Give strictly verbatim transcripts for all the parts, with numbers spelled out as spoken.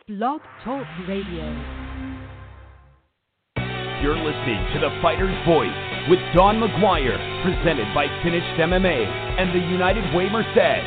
Blog Talk Radio. You're listening to The Fighter's Voice with Don McGuire, presented by Finished M M A and the United Way Merced.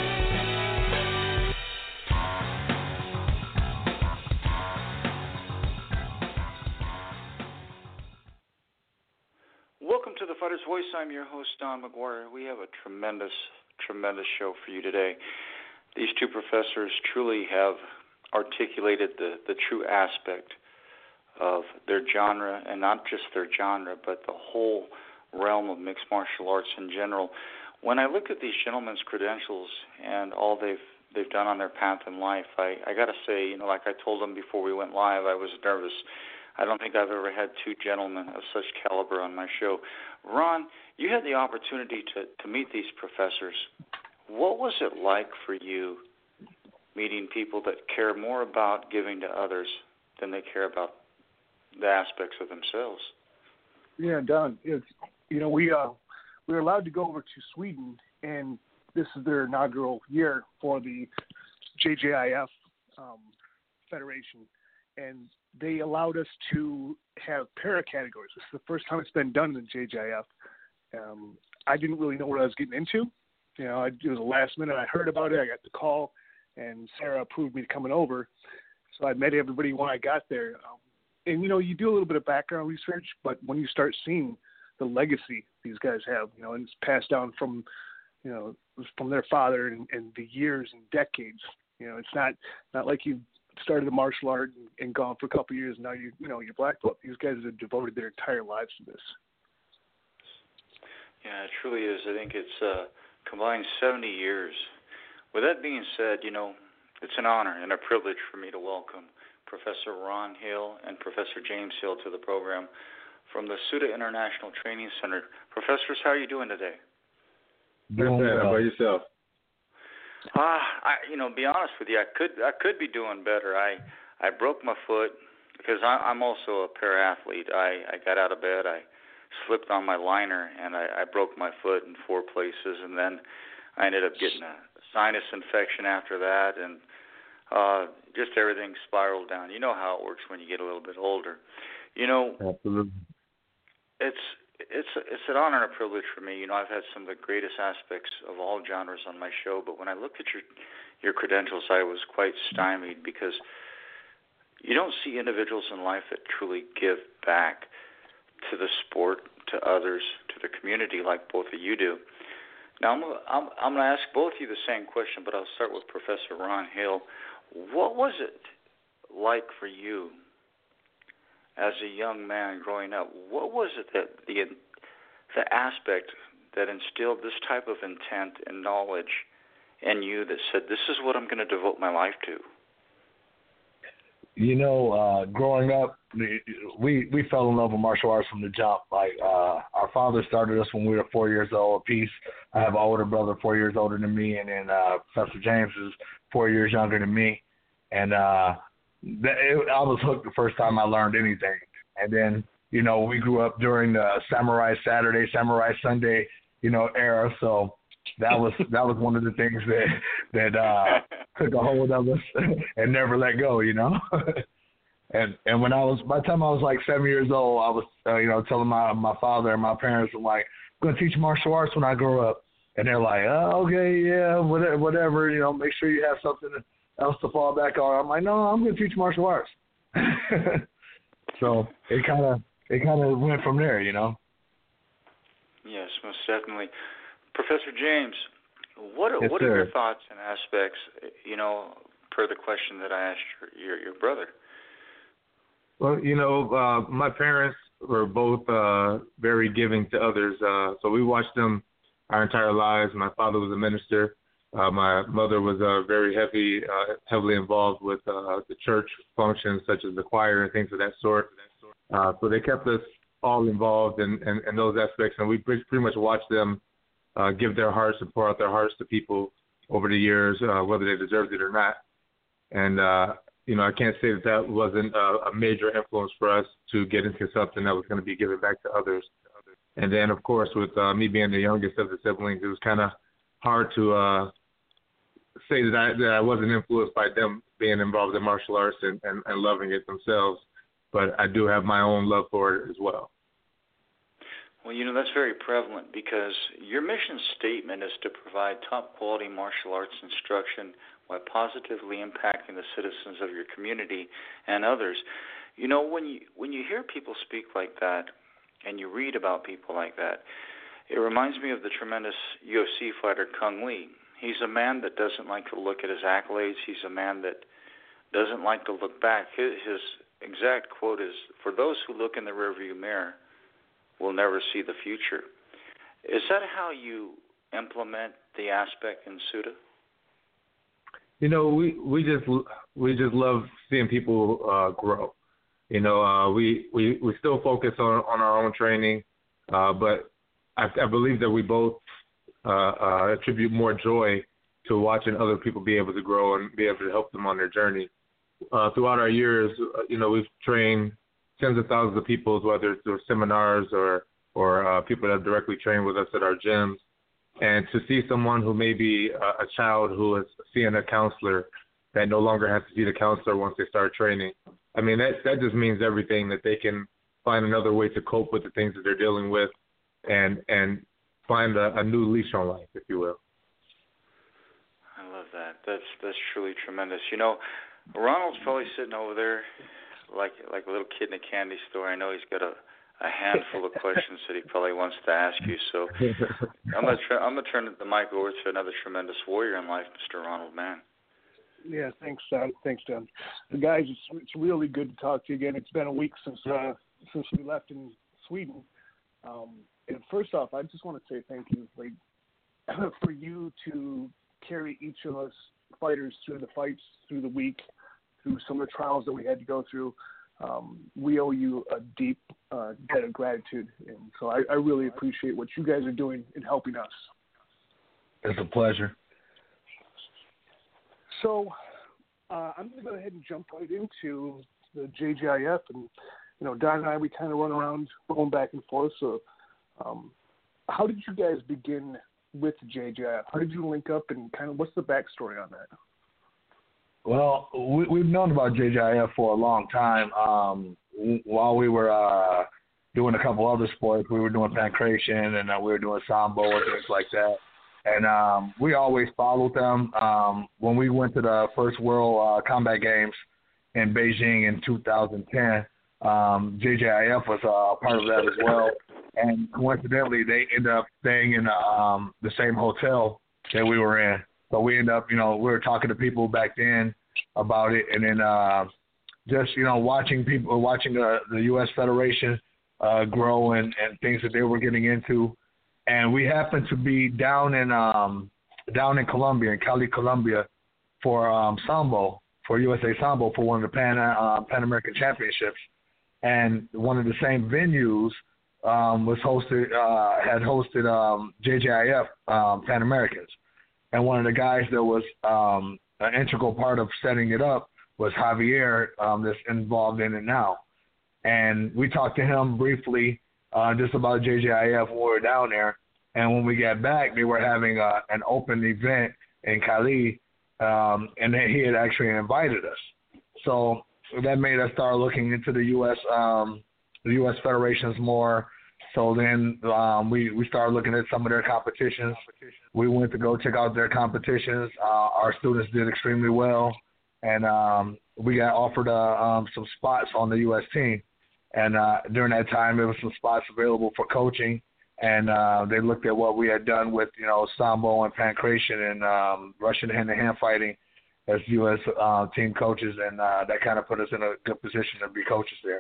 Welcome to The Fighter's Voice. I'm your host, Don McGuire. We have a tremendous, tremendous show for you today. These two professors truly have articulated the, the true aspect of their genre, and not just their genre, but the whole realm of mixed martial arts in general. When I look at these gentlemen's credentials and all they've they've done on their path in life, I, I got to say, you know, like I told them before we went live, I was nervous. I don't think I've ever had two gentlemen of such caliber on my show. Ron, you had the opportunity to, to meet these professors. What was it like for you meeting people that care more about giving to others than they care about the aspects of themselves? Yeah, Don, it's, you know, we uh, we were allowed to go over to Sweden, and this is their inaugural year for the J J I F um, Federation, and they allowed us to have para categories. This is the first time it's been done in the J J I F. Um, I didn't really know what I was getting into. You know, I, it was the last minute I heard about it. I got the call, and Sarah approved me coming over. So I met everybody when I got there. Um, and, you know, you do a little bit of background research, but when you start seeing the legacy these guys have, you know, and it's passed down from, you know, from their father and, and the years and decades. You know, it's not, not like you started a martial art and, and gone for a couple of years and now you, you know, you're black belt. These guys have devoted their entire lives to this. Yeah, it truly is. I think it's uh, combined seventy years. With that being said, you know, it's an honor and a privilege for me to welcome Professor Ron Hill and Professor James Hill to the program from the SUDA International Training Center. Professors, how are you doing today? Doing well. How about yourself? Ah, uh, I, you know, be honest with you, I could I could be doing better. I I broke my foot because I, I'm also a para-athlete. I, I got out of bed, I slipped on my liner, and I, I broke my foot in four places, and then I ended up getting a sinus infection after that, and uh, just everything spiraled down. You know how it works when you get a little bit older. You know, absolutely. It's it's it's an honor and a privilege for me. You know, I've had some of the greatest aspects of all genres on my show, but when I looked at your your credentials, I was quite stymied because you don't see individuals in life that truly give back to the sport, to others, to the community like both of you do. Now, I'm, I'm, I'm going to ask both of you the same question, but I'll start with Professor Ron Hill. What was it like for you as a young man growing up? What was it that the, the aspect that instilled this type of intent and knowledge in you that said, this is what I'm going to devote my life to? You know, uh, growing up, we we fell in love with martial arts from the jump. Like uh, our father started us when we were four years old apiece. I have an older brother, four years older than me, and then uh, Professor James is four years younger than me. And uh, that, it, I was hooked the first time I learned anything. And then, you know, we grew up during the Samurai Saturday, Samurai Sunday, you know, era. So that was that was one of the things that that uh, took a hold of us and never let go, you know. and and when I was by the time I was like seven years old, I was uh, you know telling my my father and my parents, I'm like, I'm gonna teach martial arts when I grow up, and they're like, oh, okay, yeah, whatever, whatever, you know, make sure you have something else to fall back on. I'm like, no, I'm gonna teach martial arts. So it kind of it kind of went from there, you know. Yes, most definitely. Professor James, what yes, what sir. are your thoughts and aspects, you know, per the question that I asked your your, your brother? Well, you know, uh, my parents were both uh, very giving to others, uh, so we watched them our entire lives. My father was a minister. Uh, my mother was uh, very heavy, uh, heavily involved with uh, the church functions such as the choir and things of that sort. Uh, so they kept us all involved in, in, in those aspects, and we pretty much watched them uh, give their hearts and pour out their hearts to people over the years, uh, whether they deserved it or not. And, uh, you know, I can't say that that wasn't a, a major influence for us to get into something that was going to be given back to others. And then, of course, with uh, me being the youngest of the siblings, it was kind of hard to uh, say that I, that I wasn't influenced by them being involved in martial arts and, and, and loving it themselves, but I do have my own love for it as well. Well, you know, that's very prevalent because your mission statement is to provide top-quality martial arts instruction while positively impacting the citizens of your community and others. You know, when you when you hear people speak like that and you read about people like that, it reminds me of the tremendous U F C fighter Kung Lee. He's a man that doesn't like to look at his accolades. He's a man that doesn't like to look back. His, his exact quote is, "For those who look in the rearview mirror will never see the future." Is that how you implement the aspect in Suda? You know, we, we just we just love seeing people uh, grow. You know, uh, we, we we still focus on, on our own training, uh, but I, I believe that we both uh, uh, attribute more joy to watching other people be able to grow and be able to help them on their journey. Uh, throughout our years, you know, we've trained tens of thousands of people, whether it's through seminars or or uh, people that have directly trained with us at our gyms. And to see someone who may be a, a child who is seeing a counselor that no longer has to see the counselor once they start training, I mean, that that just means everything, that they can find another way to cope with the things that they're dealing with and and find a, a new leash on life, if you will. I love that. That's that's truly tremendous. You know, Ronald's probably sitting over there like like a little kid in a candy store. I know he's got a, a handful of questions that he probably wants to ask you. So I'm gonna try, I'm gonna turn the mic over to another tremendous warrior in life, Mister Ronald Mann. Yeah, thanks, Don. Thanks, Don. The guys, it's, it's really good to talk to you again. It's been a week since uh, since we left in Sweden. Um, and first off, I just want to say thank you, like, for you to carry each of us fighters through the fights, through the week, through some of the trials that we had to go through. Um, we owe you a deep uh, debt of gratitude, and so I, I really appreciate what you guys are doing in helping us. It's a pleasure. So uh, I'm going to go ahead and jump right into the J J I F, and you know, Don and I, we kind of run around going back and forth. So um, how did you guys begin with the J J I F? How did you link up, and kind of what's the backstory on that? Well, we, we've known about J J I F for a long time. Um, while we were uh, doing a couple other sports, we were doing pancration, and uh, we were doing sambo and things like that. And um, we always followed them. Um, when we went to the first World uh, Combat Games in Beijing in two thousand ten, um, J J I F was uh, a part of that as well. And coincidentally, they ended up staying in um, the same hotel that we were in. So we ended up, you know, we were talking to people back then about it, and then uh, just, you know, watching people, watching the, the U S Federation uh, grow and, and things that they were getting into. And we happened to be down in um, down in Colombia, in Cali, Colombia, for um, Sambo, for U S A Sambo, for one of the Pan uh, Pan American Championships. And one of the same venues um, was hosted uh, had hosted um, J J I F um, Pan Americans. And one of the guys that was um, an integral part of setting it up was Javier, um, that's involved in it now. And we talked to him briefly. Uh, just about J J I F when we were down there. And when we got back, they were having a, an open event in Cali, um, and he had actually invited us. So that made us start looking into the U S Um, the U S federations more. So then um, we, we started looking at some of their competitions. We went to go check out their competitions. Uh, our students did extremely well, and um, we got offered uh, um, some spots on the U S team. And uh, during that time, there was some spots available for coaching, and uh, they looked at what we had done with, you know, sambo and pancration and um, Russian hand-to-hand fighting as U S uh, team coaches, and uh, that kind of put us in a good position to be coaches there.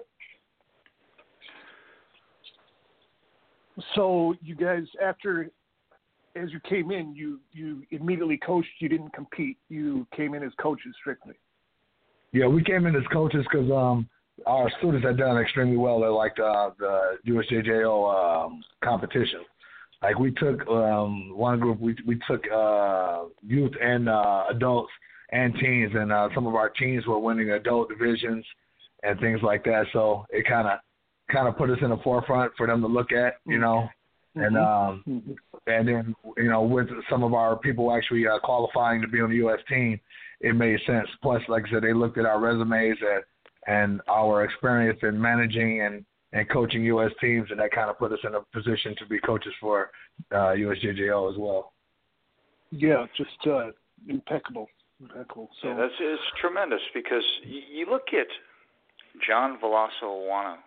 So you guys, after, as you came in, you, you immediately coached. You didn't compete. You came in as coaches strictly. Yeah, we came in as coaches because um, our students had done extremely well at like the, the U S J J O um, competition. Like we took um, one group, we we took uh, youth and uh, adults and teens, and uh, some of our teens were winning adult divisions and things like that. So it kind of kind of put us in the forefront for them to look at, you know. And um, mm-hmm. and then, you know, with some of our people actually uh, qualifying to be on the U S team, it made sense. Plus, like I said, they looked at our resumes and, and our experience in managing and, and coaching U S teams, and that kind of put us in a position to be coaches for uh, U S J J O as well. Yeah, just uh, impeccable. Impeccable. So yeah, that's it's tremendous because you, you look at John Veloso Awana,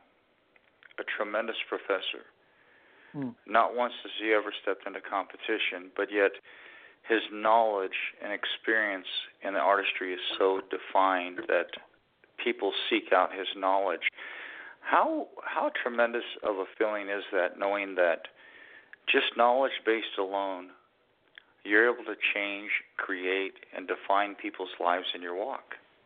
a tremendous professor. Hmm. Not once has he ever stepped into competition, but yet his knowledge and experience in the artistry is so defined that people seek out his knowledge. How how tremendous of a feeling is that, knowing that just knowledge based alone, you're able to change, create, and define people's lives in your walk?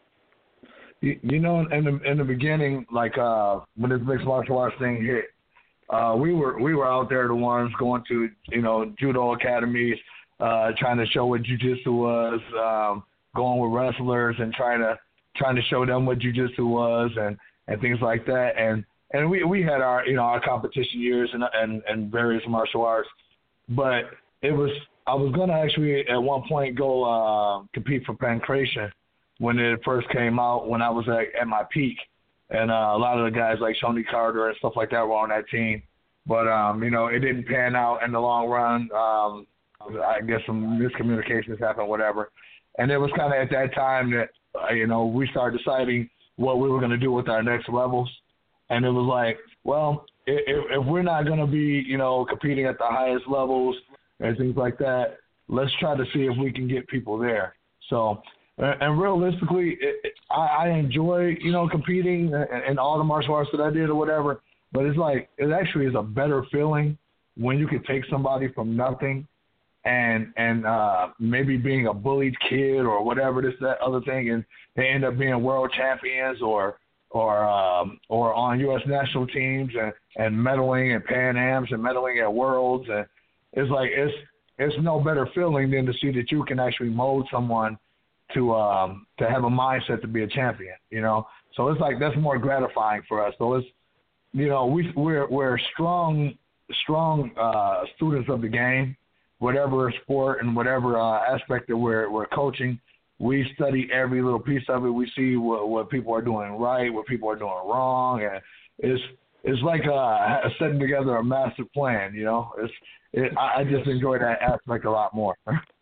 You, you know, in the in the beginning, like uh, when this mixed martial arts thing hit, uh, we were we were out there the ones going to you know judo academies, uh, trying to show what jiu-jitsu was, um, going with wrestlers and trying to trying to show them what jiu-jitsu was and, and things like that. And and we, we had our you know our competition years and and, and various martial arts, but it was I was gonna actually at one point go uh, compete for Pankration when it first came out, when I was at, at my peak. And uh, a lot of the guys like Shoney Carter and stuff like that were on that team. But, um, you know, it didn't pan out in the long run. Um, I guess some miscommunications happened, whatever. And it was kind of at that time that, uh, you know, we started deciding what we were going to do with our next levels. And it was like, well, if, if we're not going to be, you know, competing at the highest levels and things like that, let's try to see if we can get people there. So, and realistically, it, it, I, I enjoy, you know, competing in, in all the martial arts that I did or whatever, but it's like, it actually is a better feeling when you can take somebody from nothing and and uh, maybe being a bullied kid or whatever, this, that, other thing, and they end up being world champions or or um, or on U S national teams and, and medaling at Pan Ams and medaling at Worlds. And it's like, it's, it's no better feeling than to see that you can actually mold someone to um to have a mindset to be a champion, you know. So it's like that's more gratifying for us. So it's, you know, we we're we're strong strong uh, students of the game, whatever sport and whatever uh, aspect that we're we're coaching. We study every little piece of it. We see what, what people are doing right, what people are doing wrong, and it's it's like uh, setting together a master plan. You know, it's it, I, I just enjoy that aspect a lot more.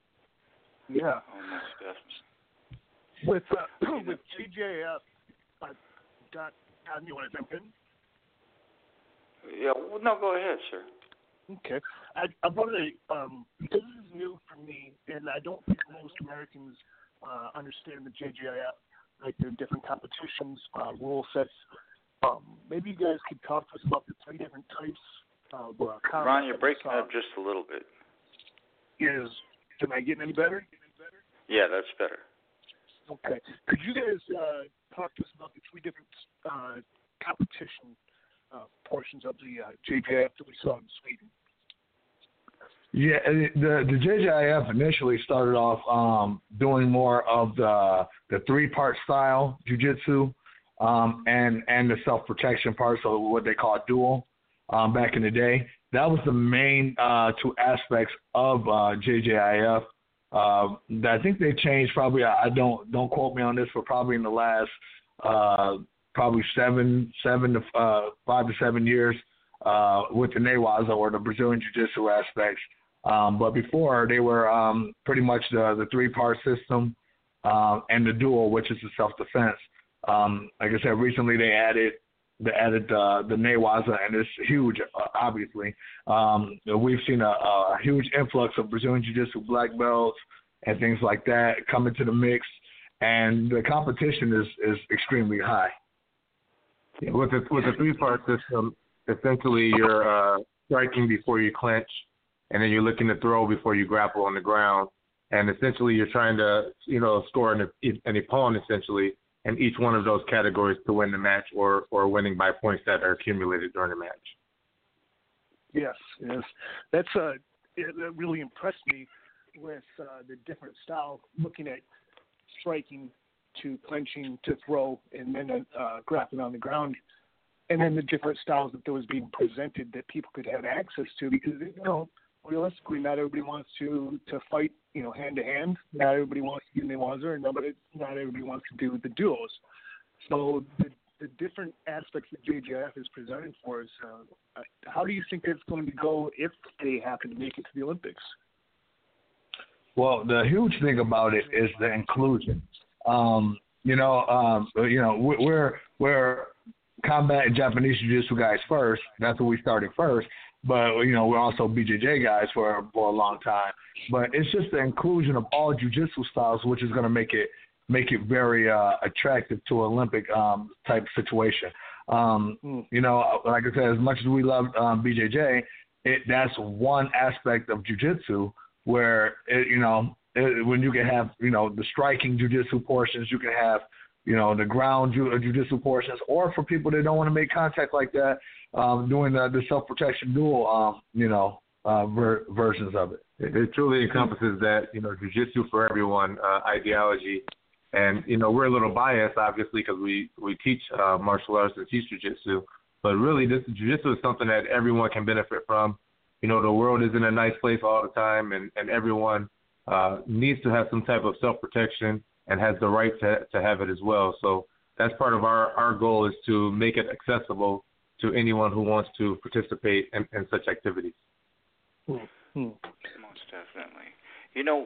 Yeah. Almost definitely. With uh, with J J F, uh, Don, Don, you want to jump in? Yeah, well, no, go ahead, sir. Okay. I, I wanted to, um, because this is new for me, and I don't think most Americans uh, understand the J J F, like their different competitions, uh, rule sets. Um, maybe you guys could talk to us about the three different types of uh, combat. Ron, you're breaking up just a little bit. Is, am I getting any better? Yeah, that's better. Okay. Could you guys uh, talk to us about the three different uh, competition uh, portions of the uh, J J F that we saw in Sweden? Yeah, the the J J I F initially started off um, doing more of the the three part style jiu-jitsu um, and and the self protection part, so what they call dual um, back in the day. That was the main uh, two aspects of uh, J J I F. Uh, I think they changed probably. I don't don't quote me on this, but probably in the last uh, probably seven seven to uh, five to seven years uh, with the Newaza or the Brazilian Jiu-Jitsu aspects. Um, but before they were um, pretty much the the three part system uh, and the dual, which is the self defense. Um, like I said, recently they added they added uh, the Newaza, and it's huge. Uh, obviously, um, we've seen a, a huge influx of Brazilian Jiu-Jitsu black belts and things like that coming to the mix, and the competition is, is extremely high. Yeah, with the with the three part system, essentially you're uh, striking before you clinch, and then you're looking to throw before you grapple on the ground, and essentially you're trying to you know score an, an opponent essentially in each one of those categories to win the match or, or winning by points that are accumulated during the match. Yes, yes. That's uh, it, it really impressed me with uh, the different style, looking at striking to clenching to throw and then uh, grappling on the ground. and then the different styles that was being presented that people could have access to, because, you know, realistically, not everybody wants to, to fight, you know, hand to hand. Not everybody wants to do Newaza, and nobody, not everybody wants to do the duos. So the, the different aspects that J J I F is presenting for us, uh, how do you think it's going to go if they happen to make it to the Olympics? Well, the huge thing about it is the inclusion. Um, you know, um, you know, we're we're combat and Japanese jiu-jitsu guys first. That's what we started first. But, you know, we're also B J J guys for, for a long time. But it's just the inclusion of all jiu-jitsu styles, which is going to make it make it very uh, attractive to an Olympic um, type situation. Um, mm. You know, like I said, as much as we love um, B J J, it, that's one aspect of jiu-jitsu where, it, you know, it, when you can have, you know, the striking jiu-jitsu portions, you can have, you know, the ground jiu- jiu-jitsu portions, or for people that don't want to make contact like that, um, doing the, the self-protection dual, um, you know, uh, ver- versions of it. it. It truly encompasses that, you know, jiu-jitsu for everyone uh, ideology. And, you know, we're a little biased, obviously, because we, we teach uh, martial arts and teach jiu-jitsu. But really, this jiu-jitsu is something that everyone can benefit from. You know, the world is in a nice place all the time, and, and everyone uh, needs to have some type of self-protection and has the right to, to have it as well. So that's part of our, our goal, is to make it accessible to anyone who wants to participate in, in such activities. Mm-hmm. Most definitely. You know,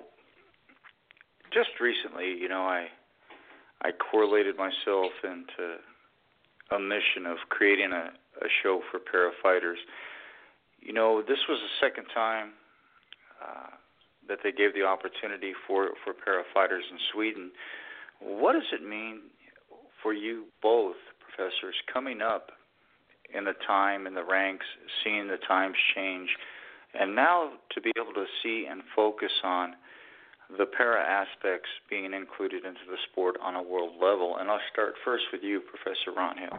just recently, you know, I I correlated myself into a mission of creating a, a show for para fighters. You know, this was the second time uh, that they gave the opportunity for, for para fighters in Sweden. What does it mean for you both, professors, coming up in the time, in the ranks, seeing the times change, and now to be able to see and focus on the para aspects being included into the sport on a world level? And I'll start first with you, Professor Ronhill.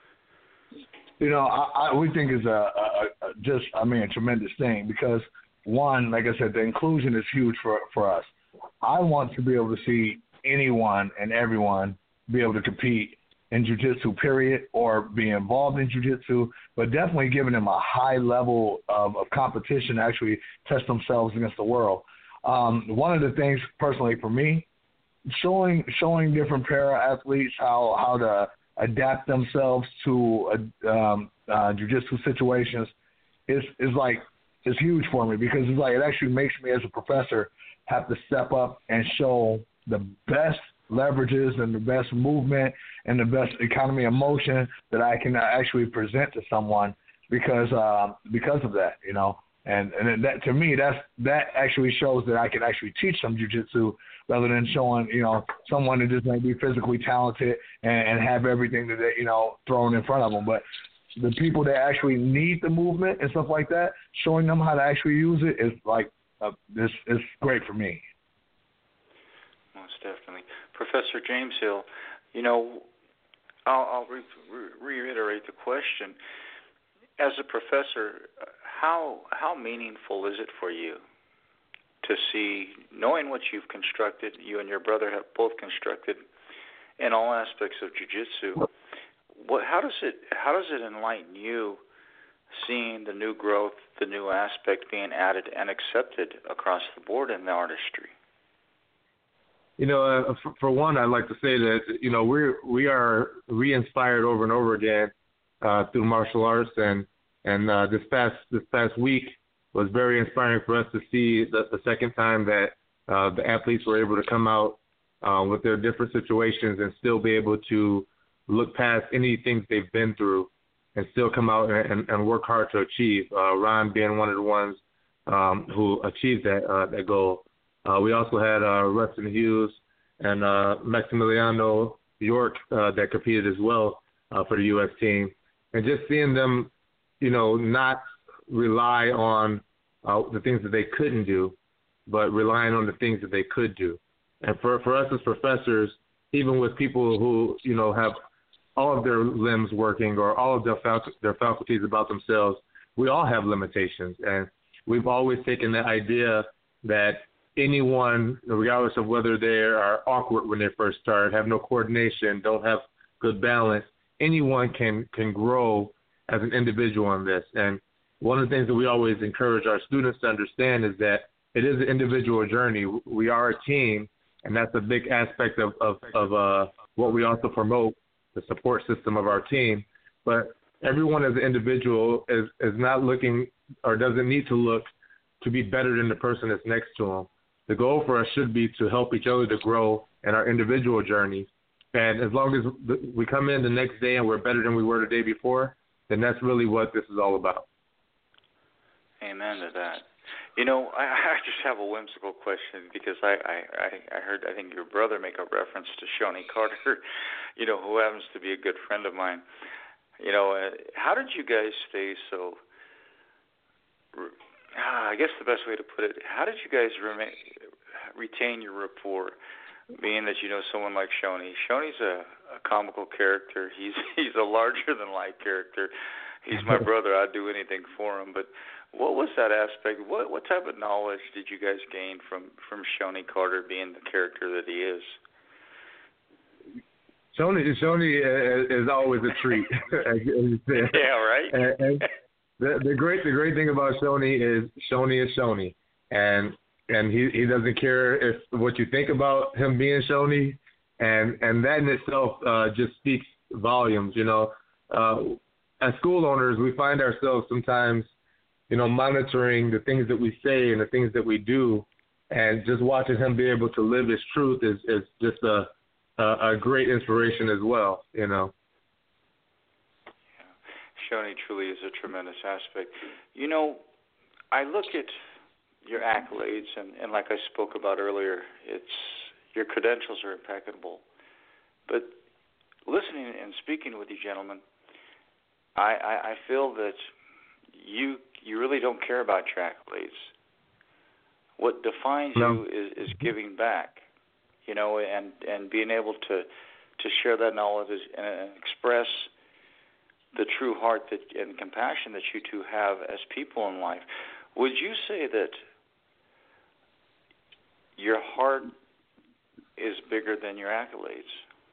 You know, I, I, we think is a, a, a just, I mean, a tremendous thing because, one, like I said, the inclusion is huge for, for us. I want to be able to see anyone and everyone be able to compete in jiu-jitsu, period, or be involved in jiu-jitsu, but definitely giving them a high level of, of competition to actually test themselves against the world. Um, one of the things, personally, for me, showing showing different para-athletes how, how to adapt themselves to uh, um, uh, jiu-jitsu situations is is like is huge for me because it's like it actually makes me as a professor have to step up and show the best leverages and the best movement and the best economy of motion that I can actually present to someone because uh, because of that, you know. And and that to me, that's that actually shows that I can actually teach some jiu-jitsu rather than showing, you know, someone that just may be physically talented and, and have everything that they, you know, thrown in front of them. But the people that actually need the movement and stuff like that, showing them how to actually use it is like uh, this is great for me. Most definitely, Professor James Hill. You know, I'll, I'll re- re- reiterate the question. As a professor, how how meaningful is it for you to see, knowing what you've constructed, you and your brother have both constructed in all aspects of jiu-jitsu, what, how does it how does it enlighten you seeing the new growth, the new aspect being added and accepted across the board in the artistry? You know, uh, for, for one, I'd like to say that, you know, we're, we are re-inspired over and over again uh, through martial arts, and And uh, this past this past week was very inspiring for us to see the, the second time that uh, the athletes were able to come out uh, with their different situations and still be able to look past anything they've been through and still come out and, and work hard to achieve. Uh, Ron being one of the ones um, who achieved that uh, that goal. Uh, we also had uh, Rustin Hughes and uh, Maximiliano York uh, that competed as well uh, for the U S team, and just seeing them, you know, not rely on uh, the things that they couldn't do, but relying on the things that they could do. And for, for us as professors, even with people who, you know, have all of their limbs working or all of their, fac- their faculties about themselves, we all have limitations. And we've always taken the idea that anyone, regardless of whether they are awkward when they first start, have no coordination, don't have good balance, anyone can can grow as an individual in this. And one of the things that we always encourage our students to understand is that it is an individual journey. We are a team, and that's a big aspect of, of, of uh, what we also promote, the support system of our team. But everyone as an individual is, is not looking or doesn't need to look to be better than the person that's next to them. The goal for us should be to help each other to grow in our individual journey. And as long as we come in the next day and we're better than we were the day before, then that's really what this is all about. Amen to that. You know, I, I just have a whimsical question because I, I, I heard, I think your brother make a reference to Shoney Carter, you know, who happens to be a good friend of mine. You know, uh, how did you guys stay so, uh, I guess the best way to put it, how did you guys remain, retain your rapport, being that you know someone like Shoney? Shoney's a, a comical character. He's he's a larger-than-life character. He's my brother. I'd do anything for him, but what was that aspect? What what type of knowledge did you guys gain from, from Shoney Carter being the character that he is? Shoney, Shoney is always a treat. Yeah, right. And, and the, the great the great thing about Shoney is Shoney is Shoney, and and he, he doesn't care if what you think about him being Shoney, and and that in itself uh, just speaks volumes. You know, uh, as school owners, we find ourselves sometimes, you know, monitoring the things that we say and the things that we do, and just watching him be able to live his truth is, is just a, a a great inspiration as well, you know. Yeah. Shoney truly is a tremendous aspect. You know, I look at your accolades, and, and like I spoke about earlier, it's your credentials are impeccable. But listening and speaking with you gentlemen, I, I, I feel that you you really don't care about your accolades. What defines no. you is, is giving back, you know, and, and being able to, to share that knowledge and express the true heart that and compassion that you two have as people in life. Would you say that your heart is bigger than your accolades?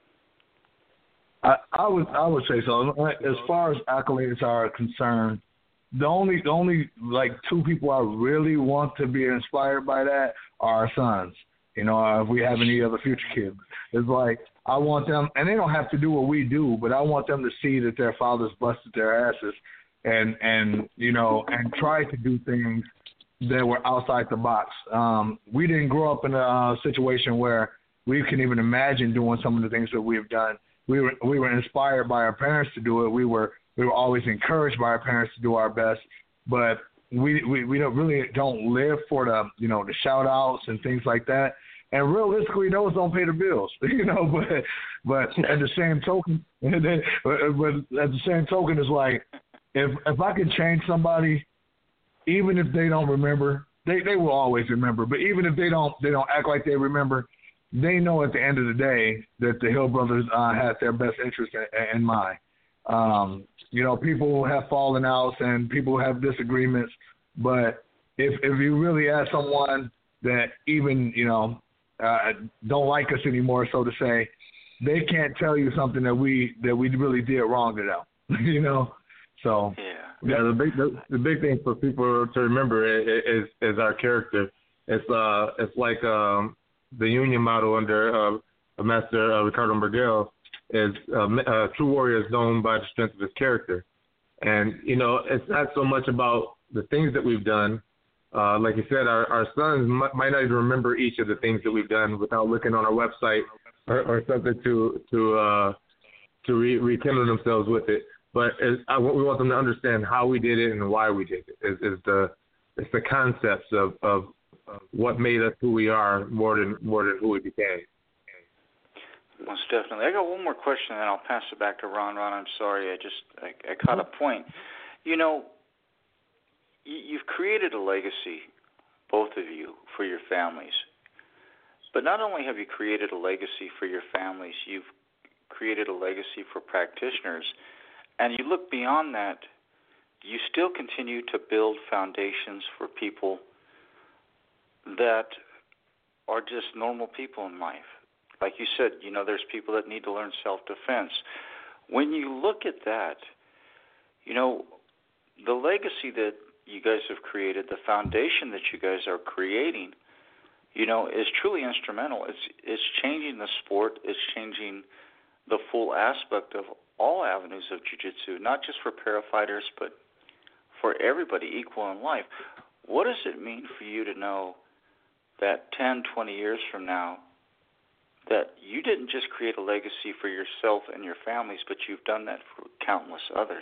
I, I would I would say so. As far as accolades are concerned, the only the only like two people I really want to be inspired by that are our sons. You know, if we have any other future kids, it's like I want them, and they don't have to do what we do, but I want them to see that their fathers busted their asses, and and you know, and try to do things that were outside the box. Um, we didn't grow up in a uh, situation where we can even imagine doing some of the things that we've done. We were we were inspired by our parents to do it. We were we were always encouraged by our parents to do our best, but we we, we don't really don't live for the you know the shout outs and things like that. And realistically, those don't pay the bills, you know. But but at the same token, but at the same token, it's like if if I can change somebody, even if they don't remember, they, they will always remember. But even if they don't they don't act like they remember, they know at the end of the day that the Hill brothers uh, had their best interest in, in mind. Um, you know, people have fallen outs and people have disagreements, but if if you really ask someone that even, you know, uh, don't like us anymore, so to say, they can't tell you something that we that we really did wrong to them, you know. So yeah, yeah. The big the, the big thing for people to remember is is our character. It's uh it's like um. the union model under uh, Master uh, Ricardo Miguel is uh, a true warrior is known by the strength of his character. And, you know, it's not so much about the things that we've done. Uh, like you said, our, our sons m- might not even remember each of the things that we've done without looking on our website or, or something to to uh, to re- rekindle themselves with it. But it's, I, we want them to understand how we did it and why we did it. Is, is the it's the concepts of, of what made us who we are more than more than who we became. Most definitely. I got one more question, and I'll pass it back to Ron. Ron, I'm sorry, I just I, I caught a point. You know, you've created a legacy, both of you, for your families. But not only have you created a legacy for your families, you've created a legacy for practitioners. And you look beyond that, you still continue to build foundations for people that are just normal people in life. Like you said, you know, there's people that need to learn self-defense. when you look at that, you know, the legacy that you guys have created, the foundation that you guys are creating, you know, is truly instrumental. It's it's changing the sport. It's changing the full aspect of all avenues of jiu-jitsu, not just for para fighters, but for everybody equal in life. What does it mean for you to know that ten, twenty years from now, that you didn't just create a legacy for yourself and your families, but you've done that for countless others?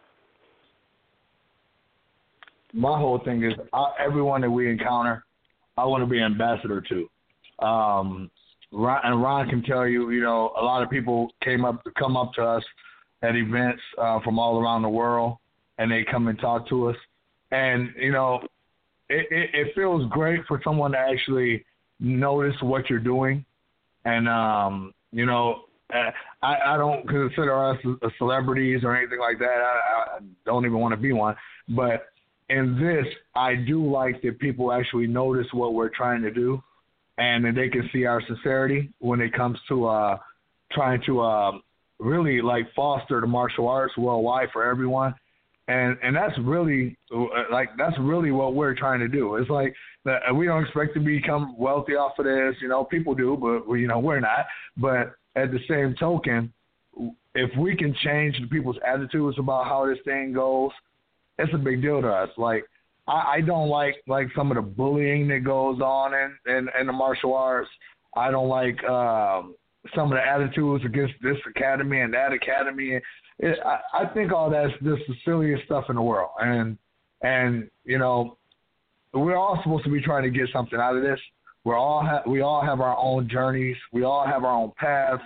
My whole thing is I, everyone that we encounter, I want to be an ambassador to. Um, Ron, and Ron can tell you, you know, a lot of people came up to come up to us at events uh, from all around the world, and they come and talk to us. And, you know, it, it, it feels great for someone to actually notice what you're doing. And, um, you know, I, I don't consider us celebrities or anything like that. I, I don't even want to be one. But in this, I do like that people actually notice what we're trying to do, and that they can see our sincerity when it comes to uh, trying to uh, really like foster the martial arts worldwide for everyone. And and that's really like that's really what we're trying to do. It's like that we don't expect to become wealthy off of this. You know, people do, but we, you know, we're not. But at the same token, if we can change the people's attitudes about how this thing goes, it's a big deal to us. Like, I, I don't like, like some of the bullying that goes on in, in, in the martial arts. I don't like um, some of the attitudes against this academy and that academy. It, I, I think all that's just the silliest stuff in the world. And, and you know, we're all supposed to be trying to get something out of this. We're all ha- we all have our own journeys. We all have our own paths.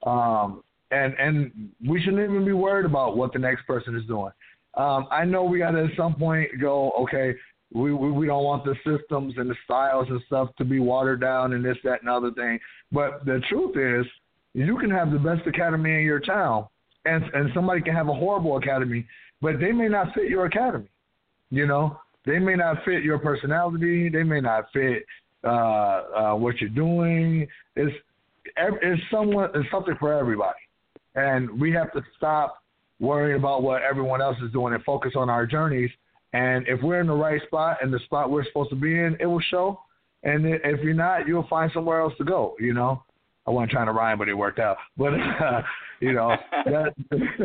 Um, and, and we shouldn't even be worried about what the next person is doing. Um, I know we got to at some point go, okay, we, we we don't want the systems and the styles and stuff to be watered down and this, that, and other thing. But the truth is, you can have the best academy in your town, and and somebody can have a horrible academy, but they may not fit your academy. You know, they may not fit your personality. They may not fit uh, uh, what you're doing. It's it's somewhat it's something for everybody, and we have to stop worrying about what everyone else is doing and focus on our journeys. And if we're in the right spot and the spot we're supposed to be in, it will show. And if you're not, you'll find somewhere else to go, you know. I wasn't trying to rhyme, but it worked out. But, uh, you know, that,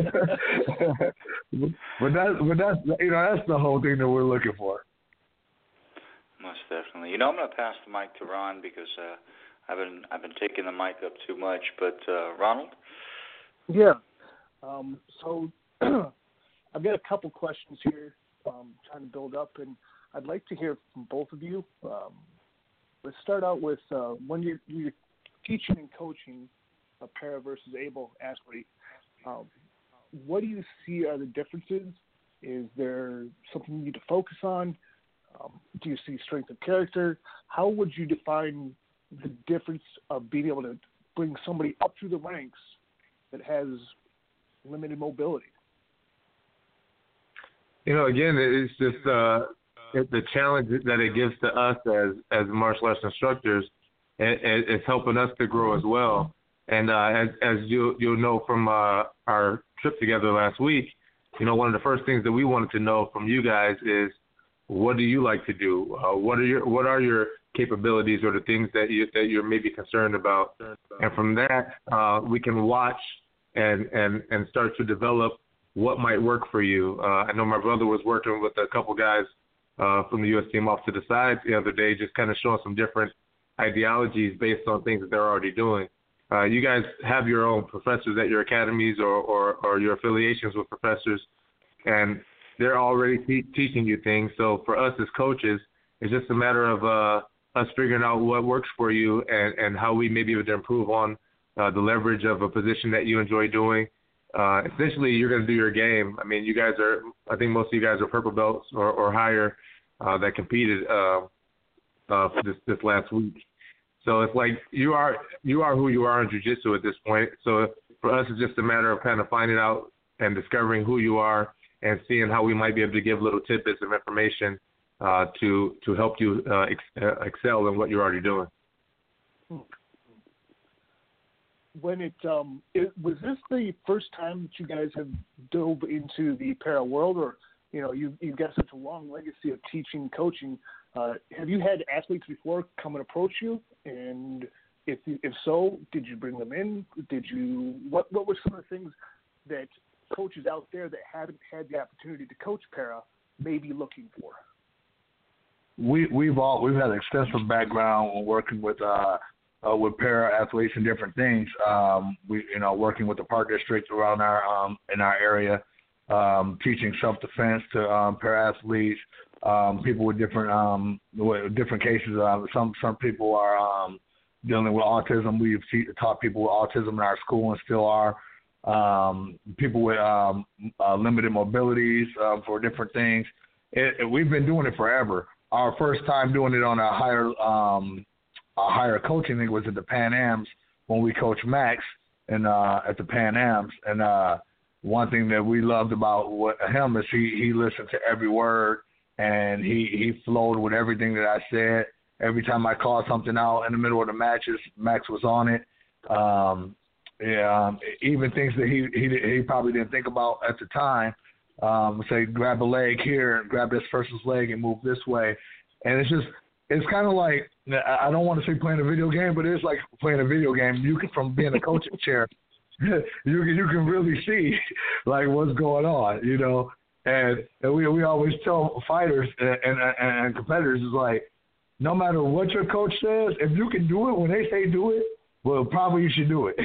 but, that's, but that's, you know, that's the whole thing that we're looking for. Most definitely. You know, I'm going to pass the mic to Ron because uh, I've been I've been taking the mic up too much. But, uh, Ronald? Yeah. Um, so I've got a couple questions here, um, trying to build up, and I'd like to hear from both of you. Um, let's start out with uh, when you're, you're teaching and coaching a para versus able athlete, um, what do you see are the differences? Is there something you need to focus on? Um, do you see strength of character? How would you define the difference of being able to bring somebody up through the ranks that has limited mobility? You know, again, it's just uh, the challenge that it gives to us as as martial arts instructors. It, it's helping us to grow as well. And uh, as as you you'll know from uh, our trip together last week, you know, one of the first things that we wanted to know from you guys is, what do you like to do? Uh, what are your what are your capabilities or the things that you that you're maybe concerned about? And from that, uh, we can watch and, and, and start to develop what might work for you. Uh, I know my brother was working with a couple guys uh, from the U S team off to the side the other day, just kind of showing some different ideologies based on things that they're already doing. Uh, you guys have your own professors at your academies or, or, or your affiliations with professors, and they're already te- teaching you things. So for us as coaches, it's just a matter of uh, us figuring out what works for you and, and how we may be able to improve on uh, the leverage of a position that you enjoy doing. Uh, essentially, you're going to do your game. I mean, you guys are, I think most of you guys are purple belts or, or higher uh, that competed uh, uh, for this, this last week. So it's like you are you are who you are in jiu-jitsu at this point. So for us, it's just a matter of kind of finding out and discovering who you are and seeing how we might be able to give little tidbits of information uh, to to help you uh, ex- uh, excel in what you're already doing. when it, um, it was this the first time that you guys have dove into the para world, or you know you you've got such a long legacy of teaching and coaching? Uh, have you had athletes before come and approach you? And if if so, did you bring them in? Did you what what were some of the things that coaches out there that haven't had the opportunity to coach para may be looking for? We we've all we've had extensive background on working with uh, uh with para athletes and different things. Um, we you know working with the park district around our um in our area, um, teaching self defense to um, para athletes, um, people with different um with different cases. Uh, some some people are um, dealing with autism. We've taught people with autism in our school and still are. Um, people with um, uh, limited mobilities uh, for different things. It, it, we've been doing it forever. Our first time doing it on a higher um, a higher coaching thing was at the Pan Ams when we coached Max and uh, at the Pan Ams. And uh, one thing that we loved about what, him is he, he listened to every word and he, he flowed with everything that I said. Every time I called something out in the middle of the matches, Max was on it. Um, Yeah, um, even things that he, he he probably didn't think about at the time. Um, say grab a leg here, grab this person's leg and move this way, and it's just it's kind of like I don't want to say playing a video game, but it's like playing a video game. You can from being a coaching chair, you can you can really see like what's going on, you know. And, and we we always tell fighters and, and and competitors is like, no matter what your coach says, if you can do it when they say do it, well, probably you should do it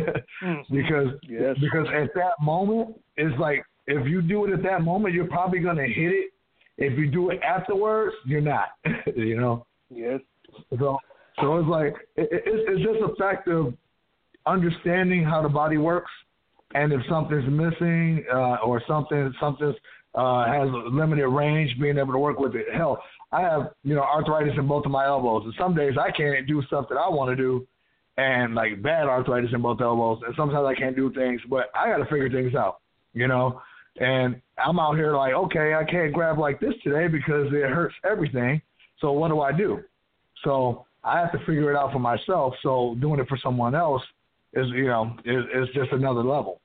because yes. because at that moment, it's like if you do it at that moment, you're probably going to hit it. If you do it afterwards, you're not, you know? Yes. So, so it's like it, it's, it's just a fact of understanding how the body works, and if something's missing uh, or something something uh, has a limited range, being able to work with it. Hell, I have, you know, arthritis in both of my elbows, and some days I can't do stuff that I want to do. And like bad arthritis in both elbows, and sometimes I can't do things, but I got to figure things out, you know. And I'm out here like, okay, I can't grab like this today because it hurts everything. So what do I do? So I have to figure it out for myself. So doing it for someone else is, you know, is, is just another level.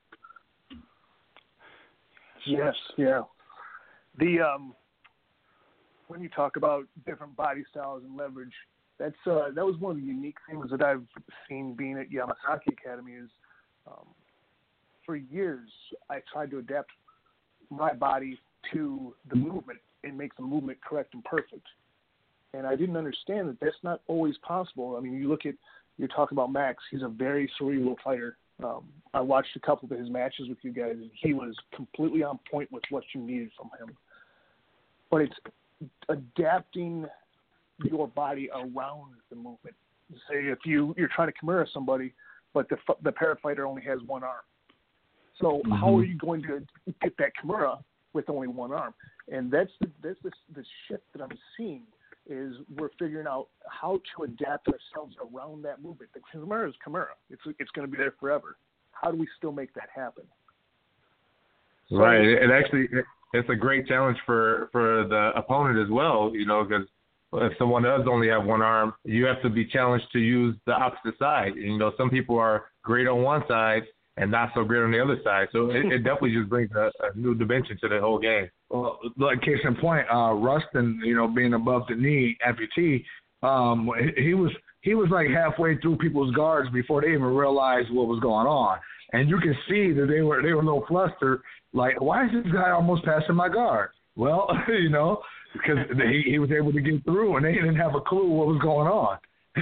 Yes, yeah. The um, when you talk about different body styles and leverage. That's uh, that was one of the unique things that I've seen being at Yamasaki Academy is um, for years I tried to adapt my body to the movement and make the movement correct and perfect. And I didn't understand that that's not always possible. I mean, you look at, you're talking about Max, he's a very cerebral fighter. Um, I watched a couple of his matches with you guys, and he was completely on point with what you needed from him. But it's adapting your body around the movement. Say if you, you're trying to Kimura somebody, but the the para fighter only has one arm. So mm-hmm. how are you going to get that Kimura with only one arm? And that's the that's the, the shift that I'm seeing is we're figuring out how to adapt ourselves around that movement. The Kimura is Kimura. It's it's going to be there forever. How do we still make that happen? So, right. It actually it's a great challenge for, for the opponent as well, you know, because if someone does only have one arm, you have to be challenged to use the opposite side. You know, some people are great on one side and not so great on the other side. So it, it definitely just brings a, a new dimension to the whole game. Well, like case in point, uh, Rustin, you know, being above the knee amputee, um, he was he was like halfway through people's guards before they even realized what was going on, and you can see that they were they were a little flustered. Like, why is this guy almost passing my guard? Well, you know, because he, he was able to get through, and they didn't have a clue what was going on.